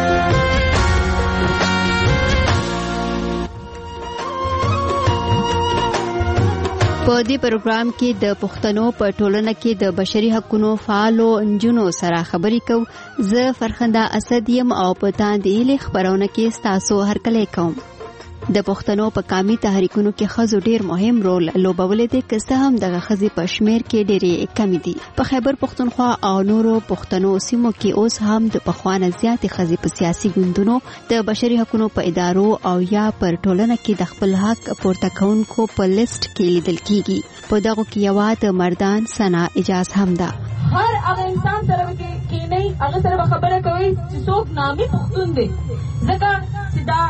[SPEAKER 14] په دې پروګرام کې د پښتنو په ټولنه کې د بشري حقوقو فعالو انجونو سره خبرې کوو. زه فرخنده اسد یم او په تاندې هلي خبرونه کې تاسو هرکلی کوم. د پښتنو په قومي تحریکونو کې خزو ډیر مهم رول لوبولې دي که څه هم دغه خزي په شمیر کې ډېرې کمی دي. په خیبر پښتونخوا او نورو پښتنو سیمو کې اوس هم د پخوانه زیاتې خزي په سیاسي ګوندونو د بشري حقوقو په ادارو او یا پر ټولنه کې د خپل حق پورته کوونکو په لیست کې لیدل کیږي. په دغه کې یو د مردان سنا اجازه هم ده.
[SPEAKER 23] هر هغه انسان سره کې نه هغه سره خبره کوي چې څوک نامي پښتون دی ځکه چې دا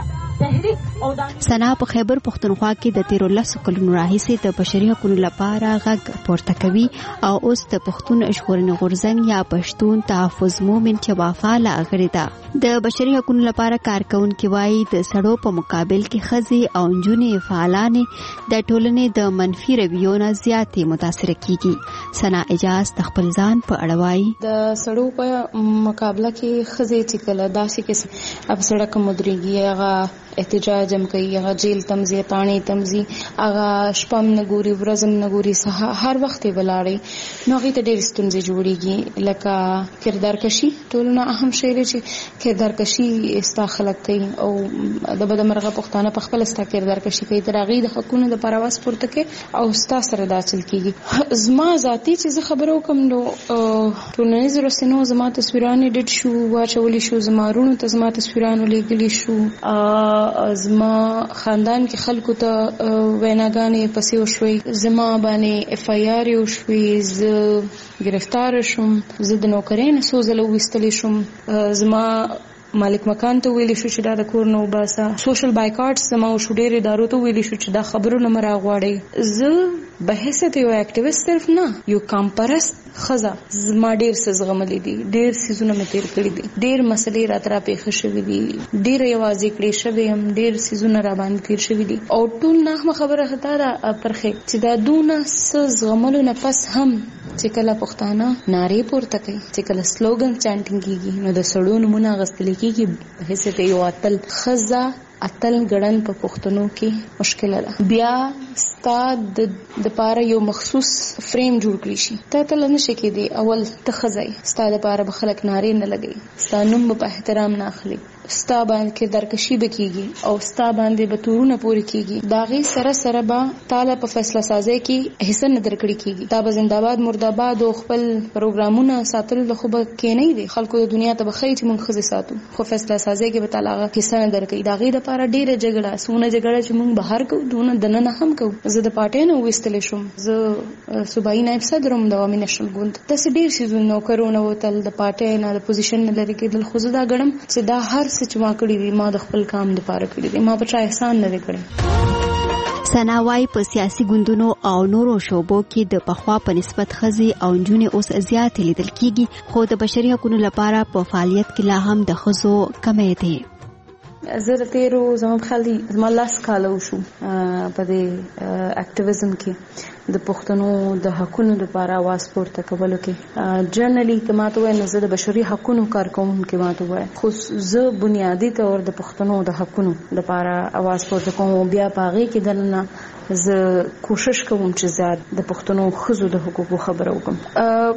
[SPEAKER 14] سنا په خیبر پښتونخوا کې د 13 کلونو راهیسې د بشري حقوقو لپاره غږ پورته کوي او اوس د پښتون ژغورنې غورځنګ یا پښتون تحفظ مومنټ یوه فعاله غړې ده. د بشري حقوقو لپاره کارکونکي وایي د سړو په مقابل کې ښځې او نجونې فعالانې د ټولنې د منفي رویو نه زیاتې متاثره کیږي. سنا اجاز د خپل ځان په اړه وایي
[SPEAKER 24] د سړو په مقابله کې ښځې چې کله داسې کې اب سړک مدريږي هغه احتجاج هم کوي هغه جیل تمزي پانی تمزي هغه شپم نګوري ورځم نګوري هر وخت ولاړی نو هغه ته ډېر ستونزې جوړيږي لکه کردار کشي ټولنه اهم شی دی چې کردار کشي استا خلک کوي او د بدمرغه پښتانه په خپل استا کردار کشي کوي تر هغه د حقوقو د پرواز پورته کې او استا سره داخل کیږي. زما ذاتی چې خبرو کوم نو ټولنیز رسنیو زما تصویرانه ډټ شو واچولې شو زما رونو ته زما تصویرانه لګلې شو زما خاندان کې خلکو ته ویناګانې پسې وشوي زما باندې اف آی آر وشوي زه گرفتار شوم زه د نوکرۍ نه څو ځله وویستلی شوم زما مالک مکان ته ویلی شو چې دا د کور نه وباسه سوشل بایکاټس زما وشو ډېرې ادارو ته ویلی شو چې دا خبرونه مه راغواړئ. زه بحیثیت یو اکټیویسټ صرف نه یو کامپرست ښځه زما ډېر څه زغملی دي ډېر څیزونه مې تیر کړي دي ډېر مسلې راته راپېښې شوي دي ډېره یوازې کړې شوې یم ډېر څیزونه راباندې تیر شوي دي او ټول ناهمه خبره خطا ده پرخې چې دا دونه څه زغملو نه پس هم چې کله پښتانه نارې پورته کوي چې کله سلوګن چانټینګ کیږي نو د سړو نمونه اخیستل کیږي حیثیت یو ښځه اتل ګړن په پښتنو کې مشکل ده. بیا ستا د پاره یو مخصوص فریم جوړ کړی شي ته تل نشي کېدی اول ته ښځه ستا د پاره به خلک نارې نه لګي ستا نوم په احترام نه اخلي ستا باندې کې درکشي بکیږي او ستا باندې به تورونه پوري کیږي داغي سره سره به تعالی په فیصله سازي کې حصہ نه درکړي کیږي دا به زنده‌باد مرده‌باد او خپل پروګرامونه ساتل د خو به کې نه دي خلکو د دنیا ته بخی چې مونږ خزي ساتو خو فیصله سازي کې به تعالی حصہ نه درکړي داغي د پاره ډیره جګړه سونه جګړه چې مونږ بهر کو دونه دنه هم کو زه د پټې نه وستل شم زه صوبایي نائب صدرم د عوامي نشل ګوند تاسو ډیر شي نو کارونه وتل د پټې نه د پوزیشن نه لري کې د خو زه دا غړم چې دا هر څه چې ما کړی دی ما د خپل کام لپاره کړی دی ما په چا احسان نه کړی.
[SPEAKER 14] سناوای په سیاسي ګوندونو او نورو شوبو کې د پخوا په نسبت خزي او نجونې اوس زیات لیدل کیږي خو د بشري حقوقو لپاره په فعالیت کې لا هم د خزو کمی دی.
[SPEAKER 24] زه د تیرو زموږ خالي زما لاس کاله وشو په دې اکټیویزم کې د پښتنو د حقوقو لپاره आवाज پورته کولو کې جنرالي کماته وای نه زه د بشري حقوقو کارکونکو ماته وای خو زه بنیادی تور د پښتنو د حقوقو لپاره आवाज پورته کوم بیا پاغي کې دنه زه کوشش کوم چې زیات د پښتنو خزو د حقوقو خبرو وکم.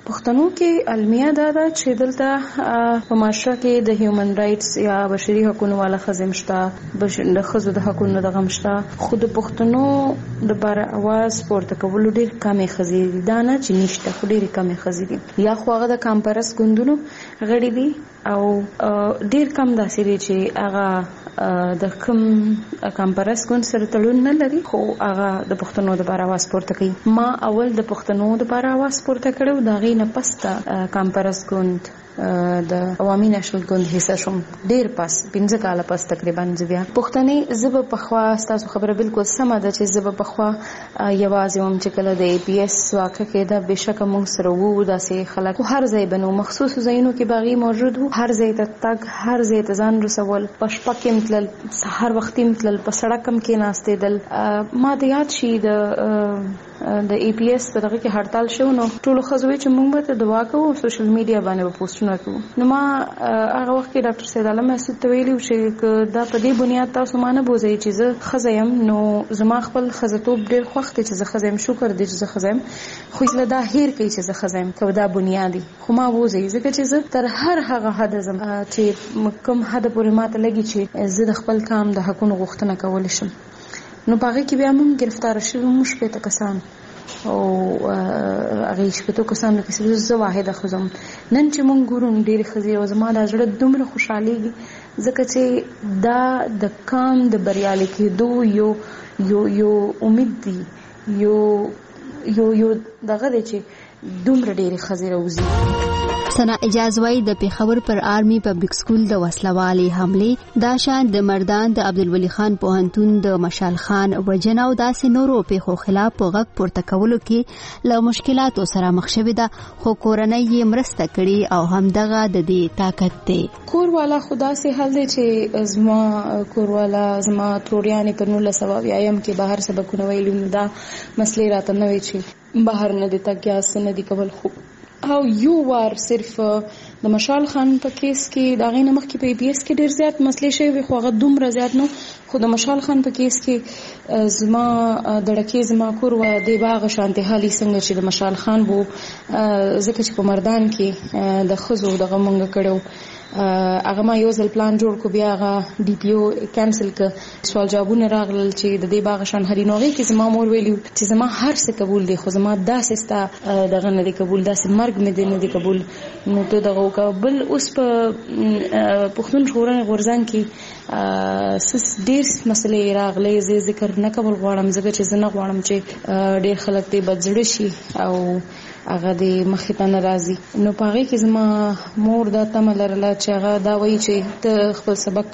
[SPEAKER 24] پښتنو کې المیه دا ده چې دلته په معاشره کې د هیومن رائټس یا بشري حقوقو والا خزمشتا د خزو د حقوقو د غمشتا خود پښتنو د بار आवाज پورته کول ډیر کمې خزي دي دا نه چې نشته خو ډیر کمې خزي دي یا خو هغه د کمپرس ګوندونو غړي دي او ډیر کم داسې دي چې هغه د کوم کمپرس ګوند سره تړون نه لري خو هغه د پښتنو د بار आवाज پورته کوي ما اول د پښتنو د بار आवाज پورته کړو دا غي نه پسته کمپرس ګوند د عوامي نېشنل ګوند حصہ شوم ډیر پاس 15 کال پاس تقریبا زبیا پښتني زب پخوا تاسو خبره بالکل سم ده چې زب پخوا یوازې هم چې کله د APS واقع کېده بشک موږ سره وو داسې خلک هر ځای بنو مخصوص ځایونو کې باغی موجود وو هر ځای ته تک هر ځای ته ځان رسول پشپکه متل سحر وختي متل په سړکم کې ناشته دل ما د یاد شي د APS په دغه کې هړتال شو نو ټول خزوي چې موږ ته دعا کوو سوشل میډیا باندې پوسټونه کوو نو ما هغه وخت کې ډاکټر سید عالم مسعود ته ویلو چې دا په دې بنیاد تاسو مانه بوزي چې زه خزایم نو زما خپل خزتوب ډیر خوښ ته چې زه خزایم شکر دې چې زه خزایم خو زه دا هیر کوي چې زه خزایم کو دا بنیادی خو ما بوزي ځکه چې زه تر هر هغه حد زم چې کوم حد پورې ماته لګي چې زه د خپل کام د حقوقو غوښتنه کول شم نو باغې کې بیا موږ گرفتار شوو موږ په تا کسان او هغه شپته کسانو کې زه واحده خزم نن چې مونږ ګورو ډېر خزي او زما د زړه دومره خوشحالي ځکه چې دا د کام د بریالي کېدو یو امید دی یو دغه دی چې دومره ډېر خزي راوځي
[SPEAKER 14] سنا اجازوی د پیښور پر آرمی پبلک سکول د وسلوالي حمله دا شان د مردان د عبدالولی خان پوهنتون د مشال خان وجنه او داسې نورو پیښو خلاف په غږ پورته کولو کې له مشکلاتو سره مخ شوې ده خو کورنۍ یې مرسته کړي او همدغه د دې طاقت دی
[SPEAKER 24] کور والا خدا سي حل دی چې زما کور والا زما تروریانې په 1900 ایم کې بهر سبقونه ویلو دا مسلې راته نه وی چې بهر نه دي تاګه سن دي کول خو او یو وار صرف د مشال خان په کیس کې دا غي نمخ کې په APS کې ډیر زیات مسلې شوی خو هغه دومره زیات نو خو د مشال خان په کیس کې زما دړکې زما کور و د باغ شانته حالي څنګه چې د مشال خان وو ځکه چې په مردان کې د خزو د غمنګ کړو هغه ما یو ځل پلان جوړ کو بیا هغه DPO کینسل ک سوال جوابونه راغلل چې د دې باغ شان هرینوغي کې زما مور ویلو چې زما هر څه قبول دي خو زما داسې ستا دغه نه دي قبول داسې مرګ مې دي نه دي قبول نو ته دغه قبول اوس په پښتون ژغورنې غورځنګ کې سس ډیر مسلې راغلي زه ذکر نه کول غواړم ځکه چې زه نه غواړم چې ډیر خلک دې بدزړه شي او هغه د مخې ته ناراضي نو پاره کې زما مور دا تمه لرله چې هغه دا وایي چې ته خپل سبق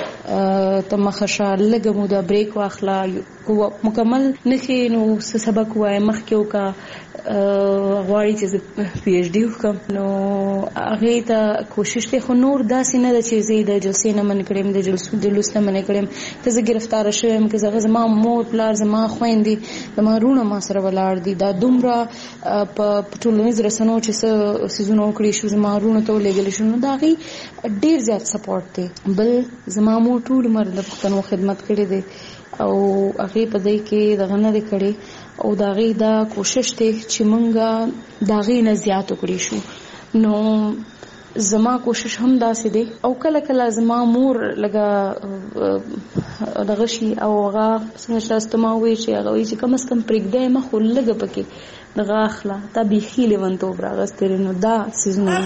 [SPEAKER 24] ته مخشه لګمو دا بریک واخلا مکمل نخې نو سبق وای مخکې وکا غواړي چې PhD وکم نو هغه ته کوشش کوي خو نور داسې نه چې زه د جلسې نه من کړم د جلوس نه من کړم ته زه گرفتار شوم چې زغه زما مور پلار زما خويندې زما رونه ما سره ولاړ دي دا دومره په ټولنیز رسنو چې سيزونو کړی شو زما رونه ته لګل شو نو دا غي ډیر زیات سپورټ دی بل زما مور ټول عمر د پښتنو خدمت کړې دي او هغه په دې کې دغه نه کړي او دا غي دا کوشش ته چې مونږه دا غي نه زیات وکړي شو نو زما کوشش هم داسې دی او کله کله زما مور لګه دغه شي او هغه څنګه تاسو ته وایي چې هغه وایي چې کم از کم پرېږدای ما خو لګه پکې دغه اخلا تا بيخي لیونتو براغستره نو دا سيزونه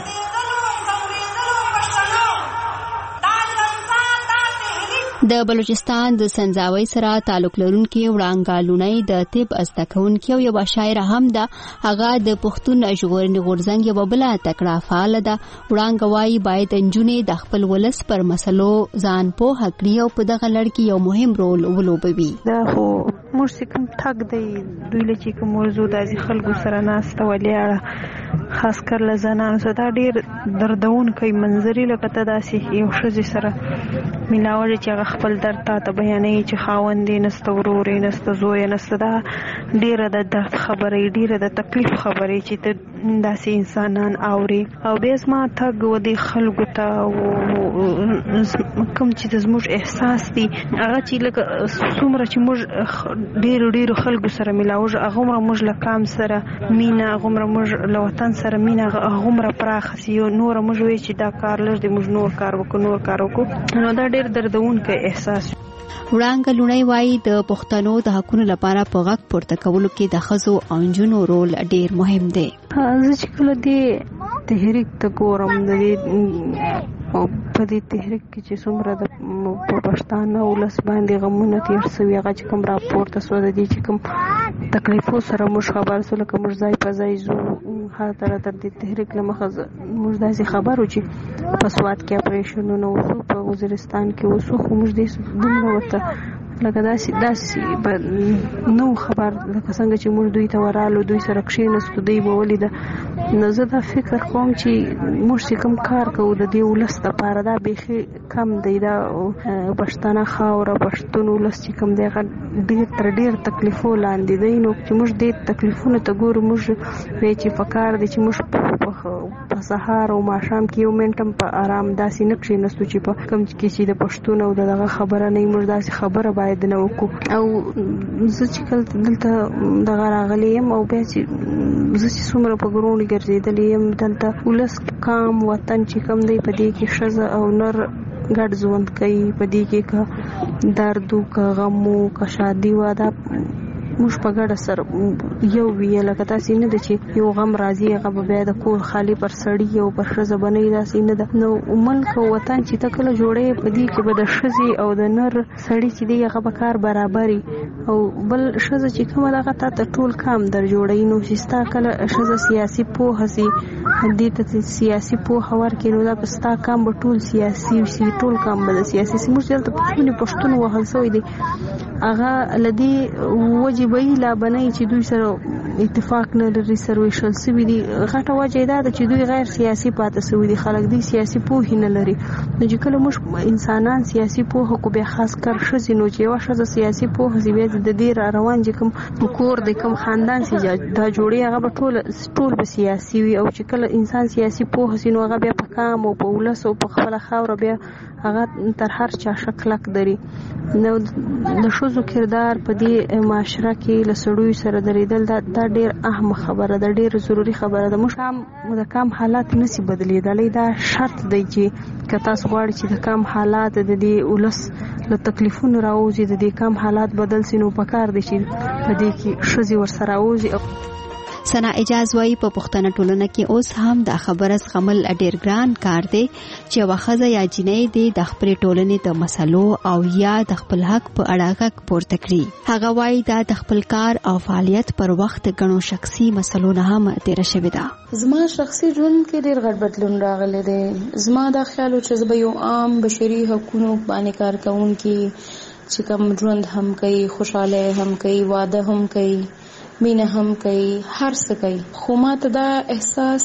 [SPEAKER 14] د بلوچستان د سنځاوي سره تعلق لرونکي وړاندګالونې د طب استکونکو یو شاعر هم ده هغه د پښتون ژغورنې غورځنګ یو بل تکړه فعال ده وړاندګوي باید انجونې د خپل ولس پر مسلو ځان په حقري او په دغه لړ کې یو مهم رول ولوبوي
[SPEAKER 7] دا خو موسیقم تک دی دوی لچې کوم موضوع د خلکو سره ناسته ولې خاص کر لزنان سره دا ډیر دردون کوي منظري لکه ته داسې یو شذ سره ملاوي چې خپل درد ته بیانې چې خاوندې نسته ورورې نسته زوی نسته دا ډیره د درد خبرې ډیره د تکلیف خبرې چې ته داسې انسانان اوري او بیا ما تګ ودی خلکو ته کوم چې د زموږ احساس دی هغه چې لکه څومره چې موږ ډیرو خلکو سره ملاوږ هغه موږ له کام سره مینا هغه موږ له وطن سره مینا هغه پراخ سي نور موږ وی چې دا کار لږ دی موږ نور کار وکړو نو دا ډیر دردونکی احساس.
[SPEAKER 14] وړانګه لونی وایي د پښتنو د حقونو لپاره په غږ پورته کولو کې د ښځو او نجونو رول ډیر مهم دی.
[SPEAKER 7] زه چې کله دې تحریک ته ګورم د دې په دې تحریک کې چې څومره د پښتانه ولس باندې غمونه تیر شوي هغه چې کوم راپورته سو د دې چې کوم تکلیفو سره موږ خبر سو لکه موږ ځای په ځای زو هر طرح تر دې تحریک له مخه موږ داسې خبرو چې په سواد کې اپریشنونه وسو په وزیرستان کې وسو خو موږ دې دومره ورته لکه داسې نو خبر لکه څنګه چې موږ دوی ته ورالو دوی سره کښېنستو دوی به ولې نو زه دا فکر کوم چې موږ چې کوم کار کوو د دې ولس دپاره دا بیخي کم دی دا پښتانه خاوره پښتون ولس چې کوم دی هغه ډېر تکلیفو لاندې دی نو چې موږ دې تکلیفونو ته ګورو موږ وایي چې پکار دی چې موږ په سهار او ماښام کې یو منټ هم په ارام داسې نه کښېنستو چې په کوم کې چې د پښتون او دغه خبره نه موږ داسې خبره باید نه وکړو او زه چې کله دلته دغه راغلی یم او بیا چې زه چې څومره په ګروڼ ګرځېدلی یم دلته ولس کام وطن چې کوم دی په دې کې ښځه او نر ګډ ژوند کوي په دې کې که درد و که غم و که شادي وه دا موږ په ګډه سره یو وي لکه داسې نه ده چې یو غم راځي هغه به بیا د کور خالي پر سړي او پر ښځه به نه وي داسې نه ده نو ملک او وطن چې ته کله جوړې په دې کې به د ښځې او د نر سړي چې دی هغه به کار برابري او بل ښځه چې کومه ده هغه تا ته ټول کام در جوړوي نو چې ستا کله ښځه سیاسي پوهه سي دې ته سیاسي پوهه ورکړي نو دا به ستا کام به ټول سیاسي وي ټول کام به د سیاسي سي موږ دلته پښتون وهل شوی دی هغه له دې وجې به یې لا بنئ چې دوی سره اتفاق نه لري سره ویشل شوي دي غټه وجه دا ده چې دوی غیر سیاسي پاتې شوي دي خلک دوی سیاسي پوهې نه لري نو چې کله موږ انسانان سیاسي پوهه کو بیا خاص کر ښځې نو چې یوه ښځه سیاسي پوهه سي بیا د دې را روان چې کوم کور دی کوم خاندان سي دا جوړي هغه به ټول به سیاسي وي او چې کله انسان سیاسي پوهه سي نو هغه بیا په کام او په ولس او په خپله خاوره بیا هغه تر هر چا شکلک دري نو د ښځو کردار په دې معاشره کې له سړیو سره درېدل دا ډېر اهمه خبره ده ډېر ضروري خبره ده موږ د کام حالات نشي بدلېدلی دا شرط دی چې که تاسو غواړئ چې د کام حالات د دې ولس له تکلیفونو راوځي د دې کام حالات بدل سي نو پکار دی چې په دې کې ښځې ورسره راوځي.
[SPEAKER 14] ثنا اجاز وایي په پښتنه ټولنه کې اوس هم دا خبره زغمل ډېر ګران کار دی چې یوه ښځه یا جینۍ دې د خپلې ټولنې د مسلو او یا د خپل حق په اړه غږ پورته کړي. هغه وایي دا د خپل کار او فعالیت پر وخت ګڼو شخصي مسلو نه هم تېره شوې ده.
[SPEAKER 24] زما شخصي ژوند کې ډېر غټ بدلون راغلی دی. زما دا خیال و چې زه به یو عام بشري حقونو باندې کار کوونکي چې کوم ژوند هم کوي خوشحاله هم کوي واده هم کوي مینه هم کوي هر څه کوي خو ما ته دا احساس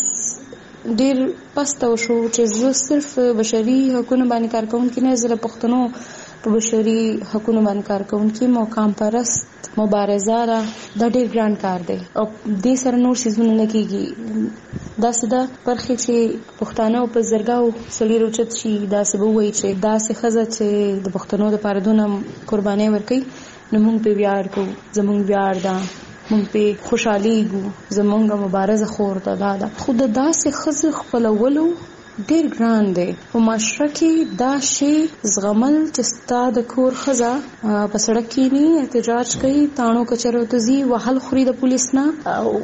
[SPEAKER 24] ډیر پسته وشو چې زه صرف بشري حقوقو باندې کار کوونکی نه زه پښتنو په بشري حقوقو باندې کار کوونکی مقام پرست مبارزه را دا ډیر ګران کار دی او دې سره نور شیزونه نه کیږي دا سده پرخې چې پښتانه په زرګاو سړي روچت شي دا سبا وایي چې دا څه خزه چې د پښتنو د پاره دونه قرباني ورکړي نو موږ په ویاړ کو زموږ ویاړ ده مونږ په خوشحالي ګو زمونږه مبارزه خور ده دا خود داسې خزه خپلولو ډیر ګران دی په معاشره کې دا شی زغمل چې ستا د کور خزه په سړک کې نه احتجاج کوي تانو کچرو تزي وهل خوري د پولیس نه او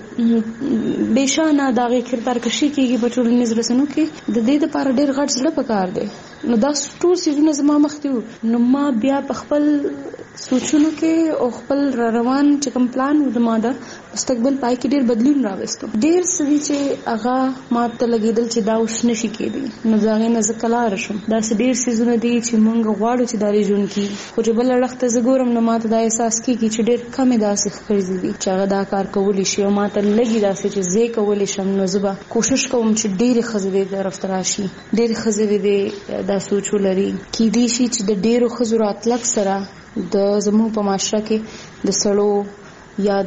[SPEAKER 24] بشانه داغه کردار کشي کېږي په ټولنیز رسنو کې د دې لپاره ډیر غټ زړه پکار دی نو دا ټول سيزونه زما مخته نو ما بیا په خپل سوچونو کې او خپل روان چې کوم پلان و د ما د مستقبل پای کې ډیر بدلون راوستو ډیر سوي چې هغه ما ته لګیدل چې دا اوس نشي کېدی نو ځاغې نه زکلا رشم دا ډیر سيزونه دي چې مونږ غواړو چې داري جون کی خو چې بل وخت زه ګورم نو ما ته دا احساس کیږي چې ډیر کم داسې خرځي دي چې هغه دا کار کولی شي او ما ته لګي داسې چې زه کولی شم نو زه به کوشش کوم چې ډیر خزې دې طرف تراشي ډیر خزې دې دا سوچ ولري کې دي شي چې د ډیرو خزرات لک سره د زموږ په معاشره کې د سړو یا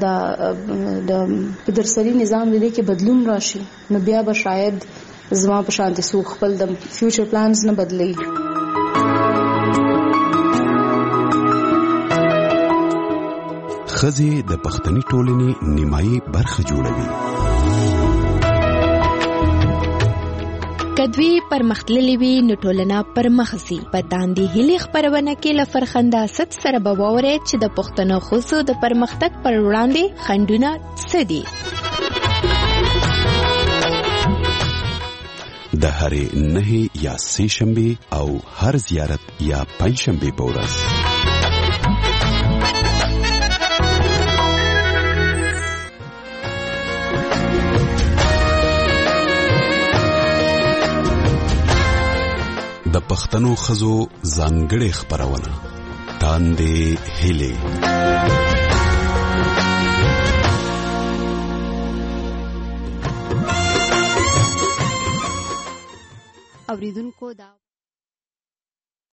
[SPEAKER 24] د پدرسري نظام دې کې بدلون راشي نو بیا به شاید زما په شانتي سو خپل د فیوچر پلانز نه بدلی.
[SPEAKER 13] ښځې د پښتني ټولنې نیمایي برخه جوړوي.
[SPEAKER 3] کدوی پرمختللې وي نو ټولنه پرمخ ځي. په تاندې هلي خبرونه کې له فرخنده ست سره به واورئ چې د پښتنو ښځو د پرمختګ پر وړاندې خنډونه څه دي.
[SPEAKER 13] د هرې 9 یا 3 شنبې او هر زیارت یا پنځشنبې په ورځ د پښتنو ښځو ځانګړې خبرونه تاندې هلي.
[SPEAKER 14] اوریدونکو دا